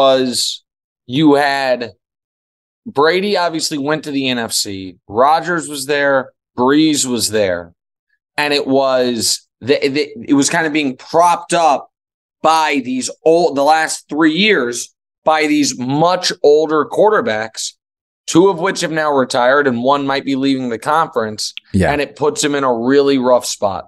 you had Brady obviously went to the NFC. Rodgers was there. Breeze was there. And it was kind of being propped up by the last 3 years by these much older quarterbacks, 2 of which have now retired and 1 might be leaving the conference. Yeah. And it puts him in a really rough spot.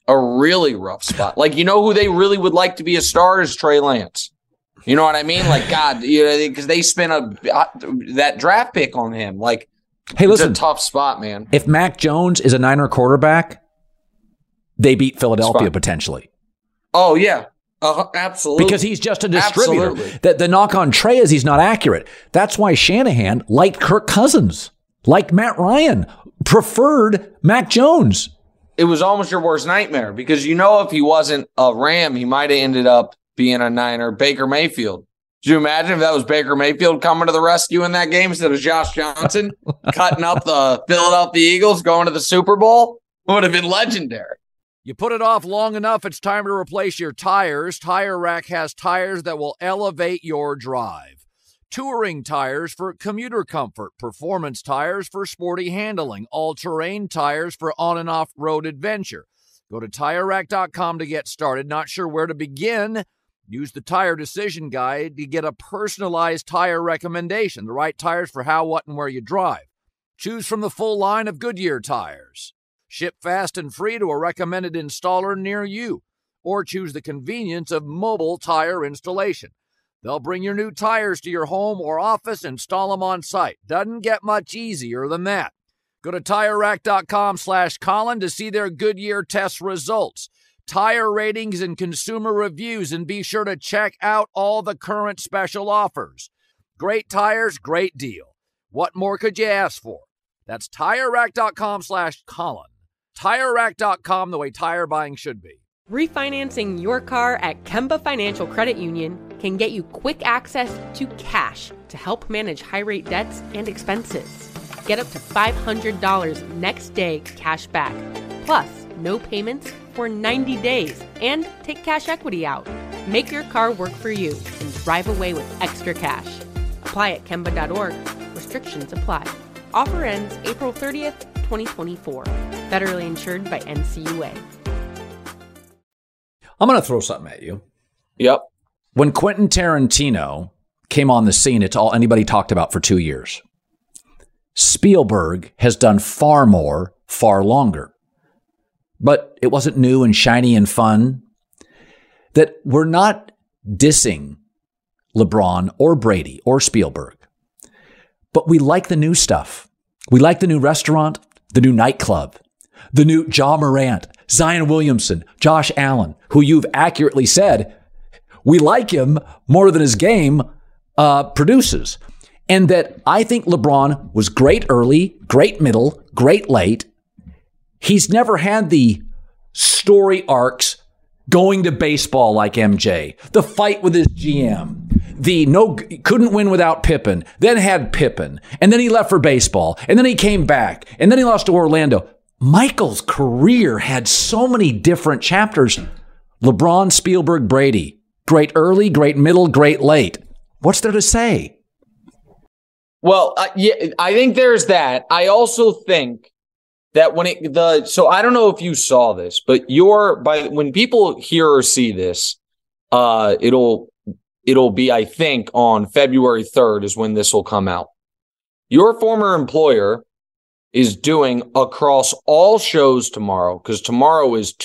You know who they really would like to be a star is Trey Lance. You know what I mean? God, because they spent that draft pick on him. Hey, listen, it's a tough spot, man. If Mac Jones is a Niner quarterback, they beat Philadelphia potentially. Oh, yeah. Absolutely. Because he's just a distributor. The knock on Trey is he's not accurate. That's why Shanahan liked Kirk Cousins, liked Matt Ryan, preferred Mac Jones. It was almost your worst nightmare because if he wasn't a Ram, he might have ended up being a Niner. Baker Mayfield. Could you imagine if that was Baker Mayfield coming to the rescue in that game instead of Josh Johnson cutting up the Philadelphia Eagles going to the Super Bowl? It would have been legendary. You put it off long enough, it's time to replace your tires. Tire Rack has tires that will elevate your drive. Touring tires for commuter comfort, performance tires for sporty handling, all-terrain tires for on- and off-road adventure. Go to TireRack.com to get started. Not sure where to begin? Use the Tire Decision Guide to get a personalized tire recommendation, the right tires for how, what, and where you drive. Choose from the full line of Goodyear tires. Ship fast and free to a recommended installer near you, or choose the convenience of mobile tire installation. They'll bring your new tires to your home or office, install them on site. Doesn't get much easier than that. Go to TireRack.com/Colin to see their Goodyear test results, tire ratings, and consumer reviews, and be sure to check out all the current special offers. Great tires, great deal. What more could you ask for? That's TireRack.com/Colin. TireRack.com, the way tire buying should be. Refinancing your car at Kemba Financial Credit Union can get you quick access to cash to help manage high-rate debts and expenses. Get up to $500 next day cash back, plus no payments for 90 days, and take cash equity out. Make your car work for you and drive away with extra cash. Apply at Kemba.org. Restrictions apply. Offer ends April 30th, 2024. Federally insured by NCUA. I'm going to throw something at you. Yep. When Quentin Tarantino came on the scene, it's all anybody talked about for 2 years. Spielberg has done far more, far longer. But it wasn't new and shiny and fun. That we're not dissing LeBron or Brady or Spielberg. But we like the new stuff. We like the new restaurant, the new nightclub, the new Ja Morant, Zion Williamson, Josh Allen, who you've accurately said, we like him more than his game produces. And that I think LeBron was great early, great middle, great late. He's never had the story arcs going to baseball like MJ, the fight with his GM, couldn't win without Pippen, then had Pippen, and then he left for baseball, and then he came back, and then he lost to Orlando. Michael's career had so many different chapters. LeBron, Spielberg, Brady, great early, great middle, great late. What's there to say? Well, yeah, I think there's that. I also think that so I don't know if you saw this, but when people hear or see this, it'll be, I think, on February 3rd is when this will come out. Your former employer is doing across all shows tomorrow, because tomorrow is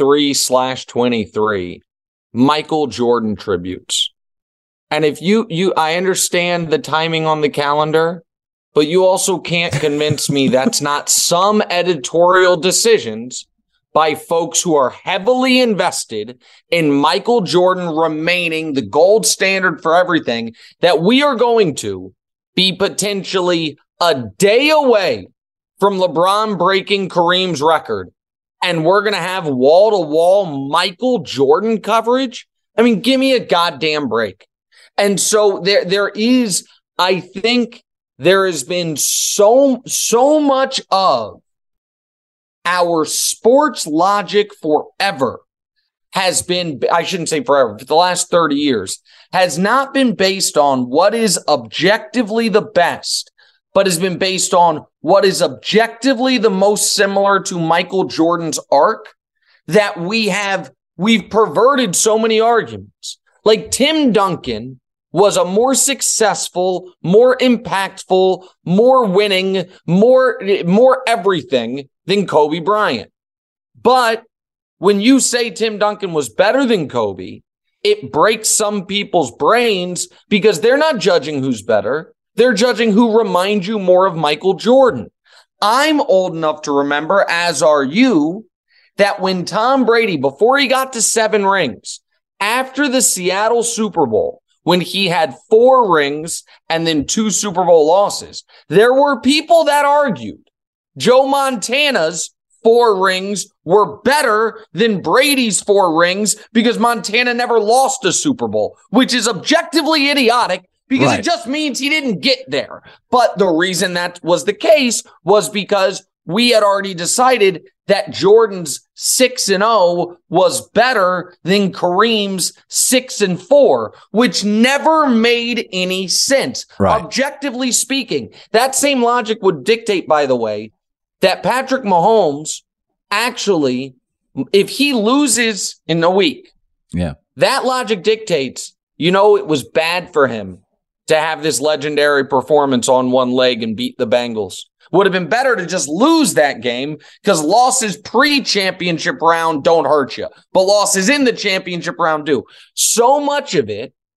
2/3/23, Michael Jordan tributes. And if I understand the timing on the calendar, but you also can't convince me that's not some editorial decisions by folks who are heavily invested in Michael Jordan remaining the gold standard for everything, that we are going to be potentially a day away from LeBron breaking Kareem's record, and we're going to have wall-to-wall Michael Jordan coverage? I mean, give me a goddamn break. And so there is, I think there has been so much of our sports logic forever has been, I shouldn't say forever, for the last 30 years, has not been based on what is objectively the best, but has been based on what is objectively the most similar to Michael Jordan's arc, that we've perverted so many arguments. Like Tim Duncan was a more successful, more impactful, more winning, more everything than Kobe Bryant. But when you say Tim Duncan was better than Kobe, it breaks some people's brains, because they're not judging who's better. They're judging who reminds you more of Michael Jordan. I'm old enough to remember, as are you, that when Tom Brady, before he got to 7 rings, after the Seattle Super Bowl, when he had 4 rings and then 2 Super Bowl losses, there were people that argued Joe Montana's 4 rings were better than Brady's 4 rings because Montana never lost a Super Bowl, which is objectively idiotic, because It just means he didn't get there. But the reason that was the case was because we had already decided that Jordan's 6-0 was better than Kareem's 6-4, which never made any sense. Right. Objectively speaking, that same logic would dictate, by the way, that Patrick Mahomes actually, if he loses in a week, that logic dictates, it was bad for him to have this legendary performance on one leg and beat the Bengals. Would have been better to just lose that game, because losses pre-championship round don't hurt you, but losses in the championship round do. So much of it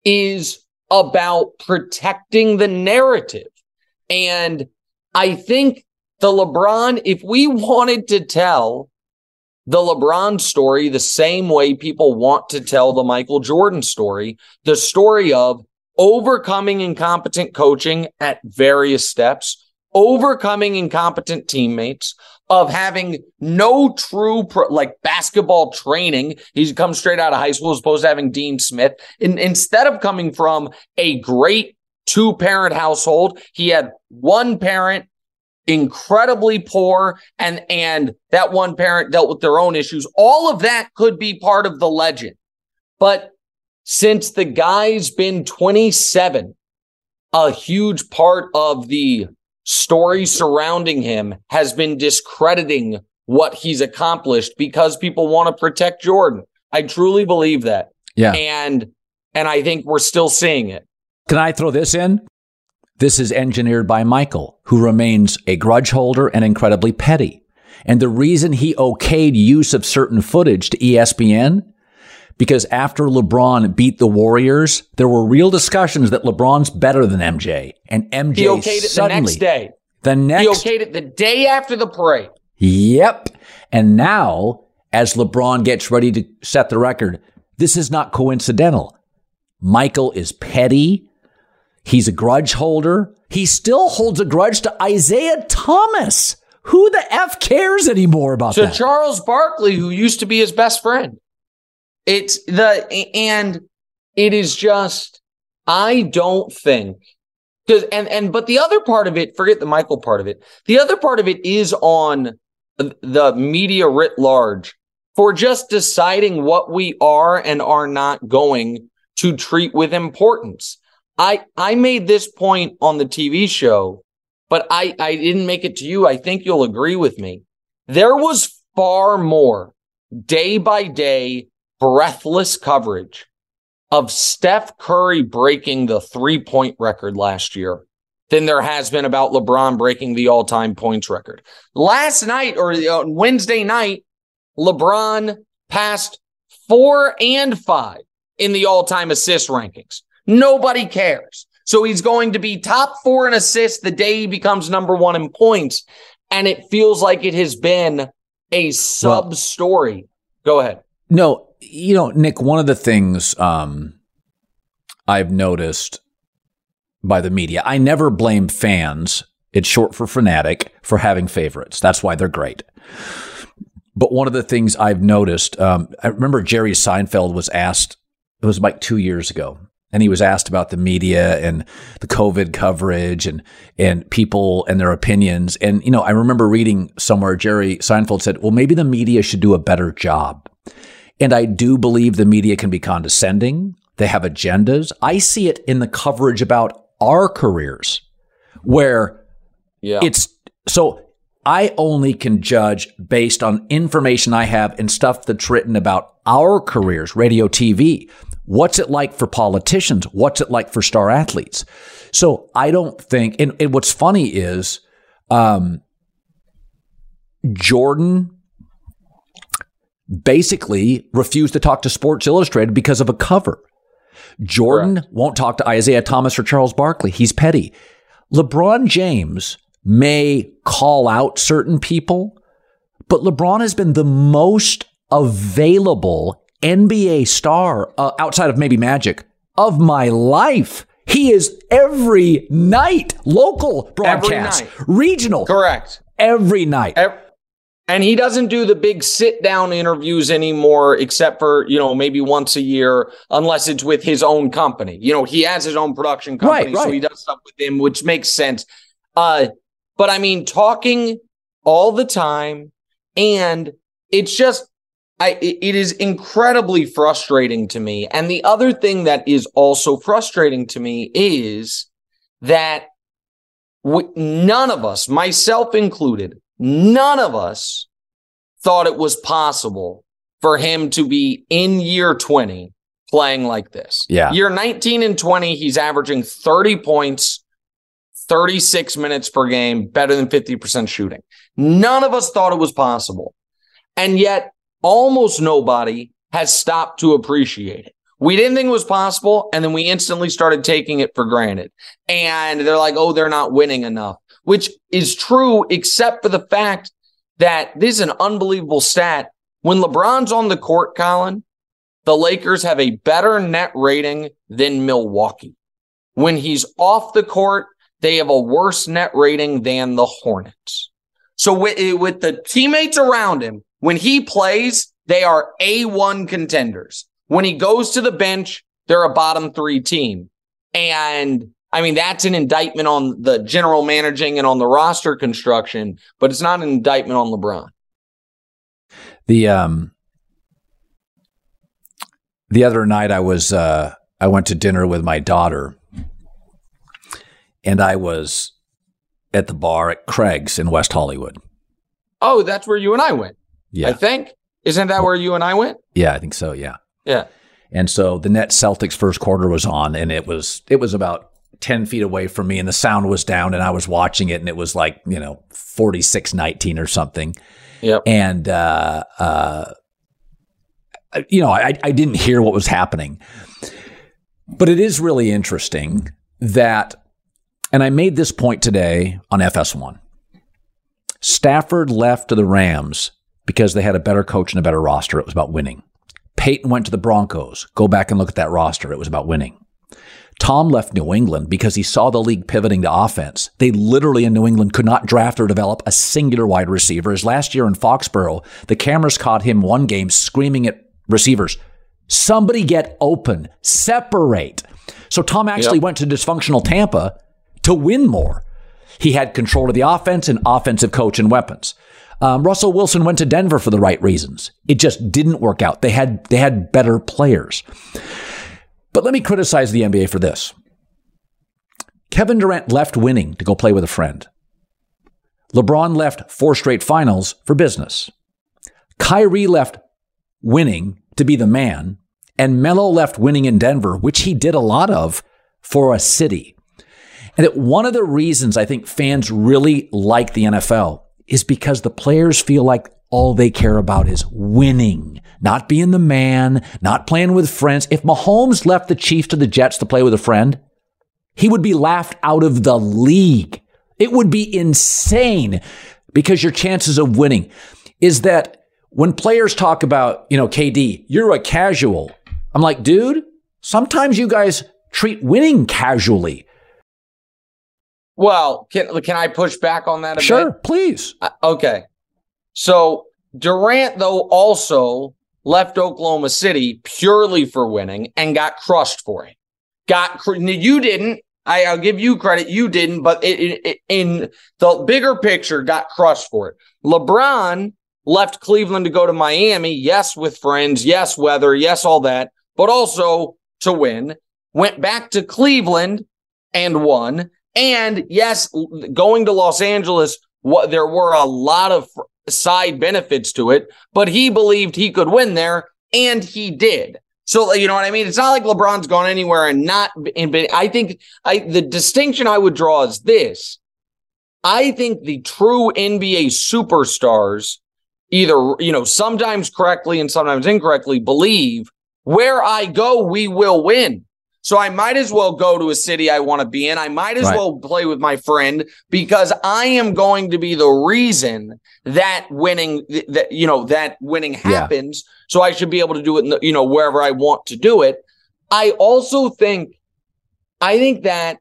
is about protecting the narrative. And I think if we wanted to tell the LeBron story the same way people want to tell the Michael Jordan story, the story of overcoming incompetent coaching at various steps, overcoming incompetent teammates, of having no true basketball training. He's come straight out of high school as opposed to having Dean Smith. Instead of coming from a great two-parent household, he had one parent, incredibly poor, and that one parent dealt with their own issues. All of that could be part of the legend. But since the guy's been 27, a huge part of the story surrounding him has been discrediting what he's accomplished because people want to protect Jordan. I truly believe that. Yeah. And I think we're still seeing it. Can I throw this in? This is engineered by Michael, who remains a grudge holder and incredibly petty. And the reason he okayed use of certain footage to ESPN, because after LeBron beat the Warriors, there were real discussions that LeBron's better than MJ. And MJ he okayed it suddenly, the next day. He okayed it the day after the parade. Yep. And now, as LeBron gets ready to set the record, this is not coincidental. Michael is petty. He's a grudge holder. He still holds a grudge to Isaiah Thomas. Who the F cares anymore about that? To Charles Barkley, who used to be his best friend. It is just, I don't think, but the other part of it, forget the Michael part of it. The other part of it is on the media writ large for just deciding what we are and are not going to treat with importance. I made this point on the TV show, but I didn't make it to you. I think you'll agree with me. There was far more day by day breathless coverage of Steph Curry breaking the 3-point record last year than there has been about LeBron breaking the all-time points record. Last night, or Wednesday night, LeBron passed 4 and 5 in the all-time assist rankings. Nobody cares. So he's going to be top 4 in assists the day he becomes number 1 in points. And it feels like it has been a sub-story. Go ahead. No, Nick, one of the things I've noticed by the media, I never blame fans, it's short for fanatic, for having favorites. That's why they're great. But one of the things I've noticed, I remember Jerry Seinfeld was asked, it was like 2 years ago, and he was asked about the media and the COVID coverage and people and their opinions. And, I remember reading somewhere Jerry Seinfeld said, well, maybe the media should do a better job. And I do believe the media can be condescending. They have agendas. I see it in the coverage about our careers where it's so I only can judge based on information I have and stuff that's written about our careers, radio, TV. What's it like for politicians? What's it like for star athletes? So I don't think, and what's funny is Jordan basically refused to talk to Sports Illustrated because of a cover. Jordan won't talk to Isaiah Thomas or Charles Barkley. He's petty. LeBron James may call out certain people, but LeBron has been the most available NBA star outside of maybe Magic of my life. He is every night, local broadcast, regional. Correct. Every night. And he doesn't do the big sit-down interviews anymore, except for, maybe once a year, unless it's with his own company. He has his own production company, so he does stuff with him, which makes sense. But I mean, talking all the time, and it's just, it is incredibly frustrating to me. And the other thing that is also frustrating to me is that none of us, myself included, none of us thought it was possible for him to be in year 20 playing like this. Yeah. Year 19 and 20, he's averaging 30 points, 36 minutes per game, better than 50% shooting. None of us thought it was possible. And yet almost nobody has stopped to appreciate it. We didn't think it was possible, and then we instantly started taking it for granted. And they're like, oh, they're not winning enough, which is true, except for the fact that this is an unbelievable stat. When LeBron's on the court, Colin, the Lakers have a better net rating than Milwaukee. When he's off the court, they have a worse net rating than the Hornets. So with the teammates around him, when he plays, they are A1 contenders. When he goes to the bench, they're a bottom 3 team. And I mean, that's an indictment on the general managing and on the roster construction, but it's not an indictment on LeBron. The other night I went to dinner with my daughter, and I was at the bar at Craig's in West Hollywood. Oh, that's where you and I went. Yeah. I think. Isn't that where you and I went? Yeah, I think so. Yeah. Yeah. And so the Nets Celtics first quarter was on, and it was about 10 feet away from me, and the sound was down, and I was watching it, and it was like, 46-19 or something. Yep. And, I didn't hear what was happening. But it is really interesting that, and I made this point today on FS1, Stafford left to the Rams because they had a better coach and a better roster. It was about winning. Peyton went to the Broncos. Go back and look at that roster. It was about winning. Tom left New England because he saw the league pivoting to offense. They literally in New England could not draft or develop a singular wide receiver. As last year in Foxborough, the cameras caught him one game screaming at receivers, somebody get open, separate. So Tom actually went to dysfunctional Tampa to win more. He had control of the offense and offensive coach and weapons. Russell Wilson went to Denver for the right reasons. It just didn't work out. They had better players. But let me criticize the NBA for this. Kevin Durant left winning to go play with a friend. LeBron left 4 straight finals for business. Kyrie left winning to be the man. And Melo left winning in Denver, which he did a lot of, for a city. And that one of the reasons I think fans really like the NFL is because the players feel like all they care about is winning, not being the man, not playing with friends. If Mahomes left the Chiefs to the Jets to play with a friend, he would be laughed out of the league. It would be insane because your chances of winning is that when players talk about, KD, you're a casual. I'm like, dude, sometimes you guys treat winning casually. Well, can I push back on that a bit? Sure, please. Okay. So Durant, though, also left Oklahoma City purely for winning and got crushed for it. You didn't. I'll give you credit. You didn't, but in the bigger picture, got crushed for it. LeBron left Cleveland to go to Miami. Yes, with friends. Yes, weather. Yes, all that. But also to win. Went back to Cleveland and won. And yes, going to Los Angeles, there were a lot of side benefits to it, but he believed he could win there, and he did. So, you know what I mean? It's not like LeBron's gone anywhere and not. I think the distinction I would draw is this. I think the true NBA superstars either, sometimes correctly and sometimes incorrectly believe where I go, we will win. So I might as well go to a city I want to be in. I might as well play with my friend because I am going to be the reason that winning happens. Yeah. So I should be able to do it, wherever I want to do it. I also think that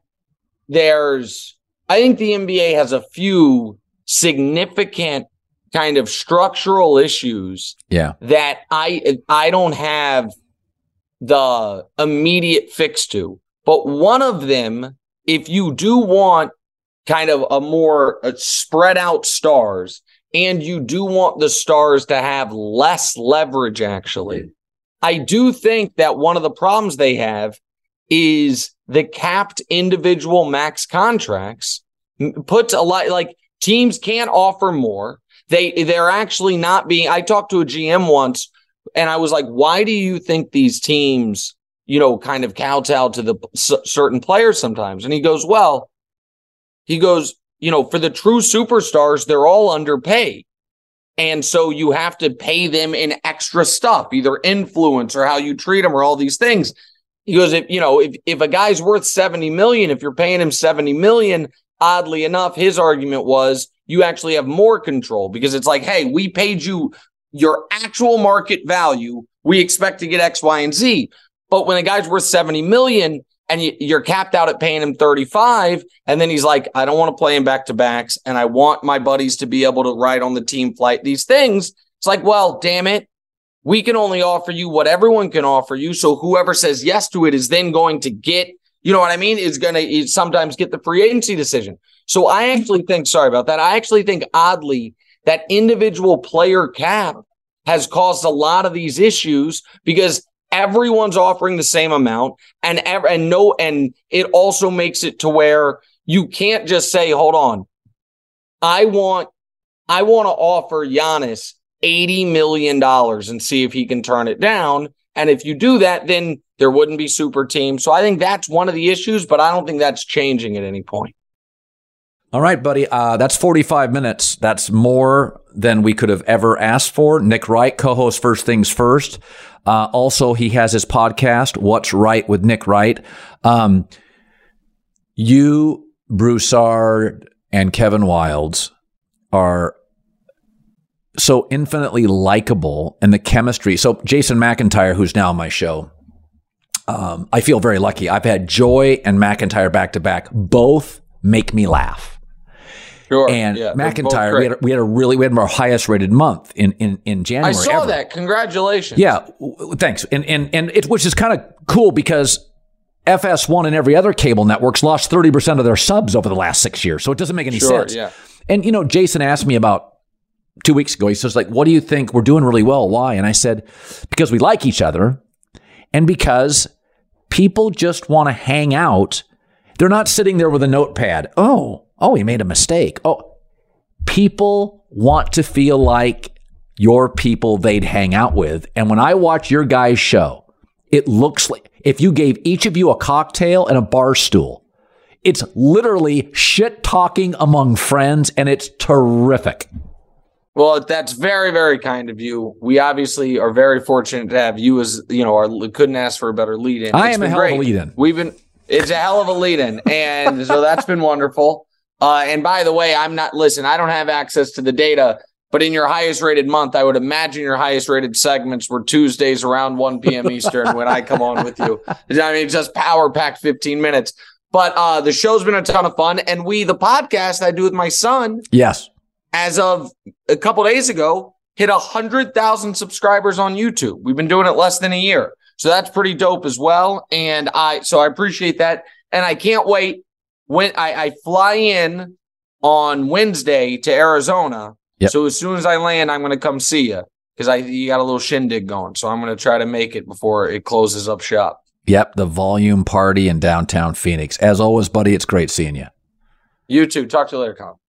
I think the NBA has a few significant kind of structural issues that I don't have the immediate fix to. But one of them, if you do want kind of a more spread out stars, and you do want the stars to have less leverage, actually, I do think that one of the problems they have is the capped individual max contracts puts a lot, like teams can't offer more. They're actually not being, I talked to a GM once and I was like, why do you think these teams, kind of kowtow to the certain players sometimes? And he goes, for the true superstars, they're all underpaid. And so you have to pay them in extra stuff, either influence or how you treat them or all these things. He goes, if a guy's worth $70 million, if you're paying him $70 million, oddly enough, his argument was you actually have more control because it's like, hey, we paid you your actual market value. We expect to get X, Y, and Z. But when a guy's worth $70 million and you're capped out at paying him 35, and then he's like, I don't want to play him back-to-backs, and I want my buddies to be able to ride on the team flight, these things, it's like, well, damn it, we can only offer you what everyone can offer you, so whoever says yes to it is then going to get, you know what I mean, is going to sometimes get the free agency decision. So I actually think, oddly, that individual player cap has caused a lot of these issues because everyone's offering the same amount, and it also makes it to where you can't just say, hold on, I want to offer Giannis $80 million and see if he can turn it down. And if you do that, then there wouldn't be super teams. So I think that's one of the issues, but I don't think that's changing at any point. All right, buddy. That's 45 minutes. That's more than we could have ever asked for. Nick Wright, co-host First Things First. Also, he has his podcast, What's Right with Nick Wright. You, Broussard, and Kevin Wildes are so infinitely likable, and the chemistry. So Jason McIntyre, who's now on my show, I feel very lucky. I've had Joy and McIntyre back to back. Both make me laugh. Sure. And yeah, McIntyre, we had our highest rated month in January. I saw that. Congratulations. Yeah, thanks. And it, which is kind of cool because FS1 and every other cable networks lost 30% of their subs over the last 6 years. So it doesn't make any sense. Yeah. And Jason asked me about 2 weeks ago. He says, like, what do you think? We're doing really well. Why? And I said, because we like each other and because people just want to hang out. They're not sitting there with a notepad. Oh, he made a mistake. Oh, people want to feel like your people they'd hang out with. And when I watch your guys' show, it looks like if you gave each of you a cocktail and a bar stool, it's literally shit talking among friends, and it's terrific. Well, that's very, very kind of you. We obviously are very fortunate to have you as, couldn't ask for a better lead-in. I am a hell of a lead-in. It's a hell of a lead-in, and so that's been wonderful. And by the way, I don't have access to the data, but in your highest rated month, I would imagine your highest rated segments were Tuesdays around 1 p.m. Eastern when I come on with you. I mean, just power-packed 15 minutes. But the show's been a ton of fun, and the podcast I do with my son, yes, as of a couple days ago, hit 100,000 subscribers on YouTube. We've been doing it less than a year. So that's pretty dope as well. And I appreciate that. And I can't wait when I fly in on Wednesday to Arizona. Yep. So as soon as I land, I'm going to come see you because you got a little shindig going. So I'm going to try to make it before it closes up shop. Yep. The Volume Party in downtown Phoenix. As always, buddy, it's great seeing you. You too. Talk to you later, Colin.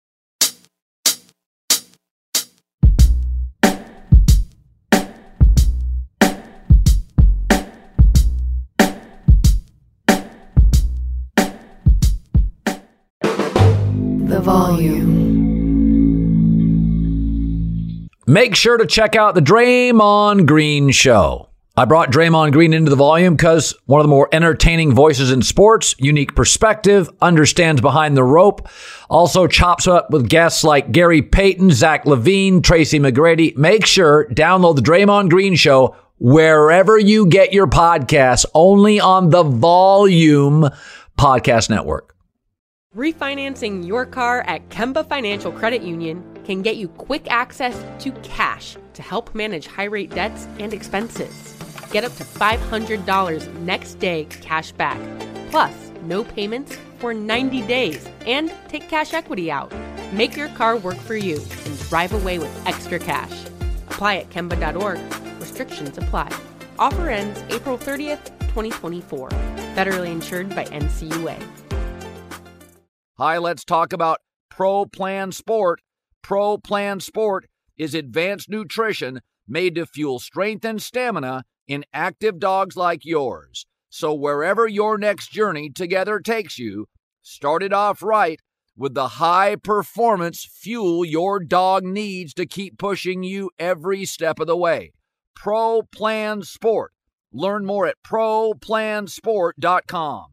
The Volume. Make sure to check out the Draymond Green Show. I brought Draymond Green into the Volume because one of the more entertaining voices in sports, unique perspective, understands behind the rope, also chops up with guests like Gary Payton, Zach LaVine, Tracy McGrady. Make sure download the Draymond Green Show wherever you get your podcasts, only on the Volume Podcast Network. Refinancing your car at Kemba Financial Credit Union can get you quick access to cash to help manage high-rate debts and expenses. Get up to $500 next day cash back, plus no payments for 90 days, and take cash equity out. Make your car work for you and drive away with extra cash. Apply at Kemba.org. Restrictions apply. Offer ends April 30th, 2024. Federally insured by NCUA. Hi, let's talk about Pro Plan Sport. Pro Plan Sport is advanced nutrition made to fuel strength and stamina in active dogs like yours. So wherever your next journey together takes you, start it off right with the high performance fuel your dog needs to keep pushing you every step of the way. Pro Plan Sport. Learn more at ProPlansport.com.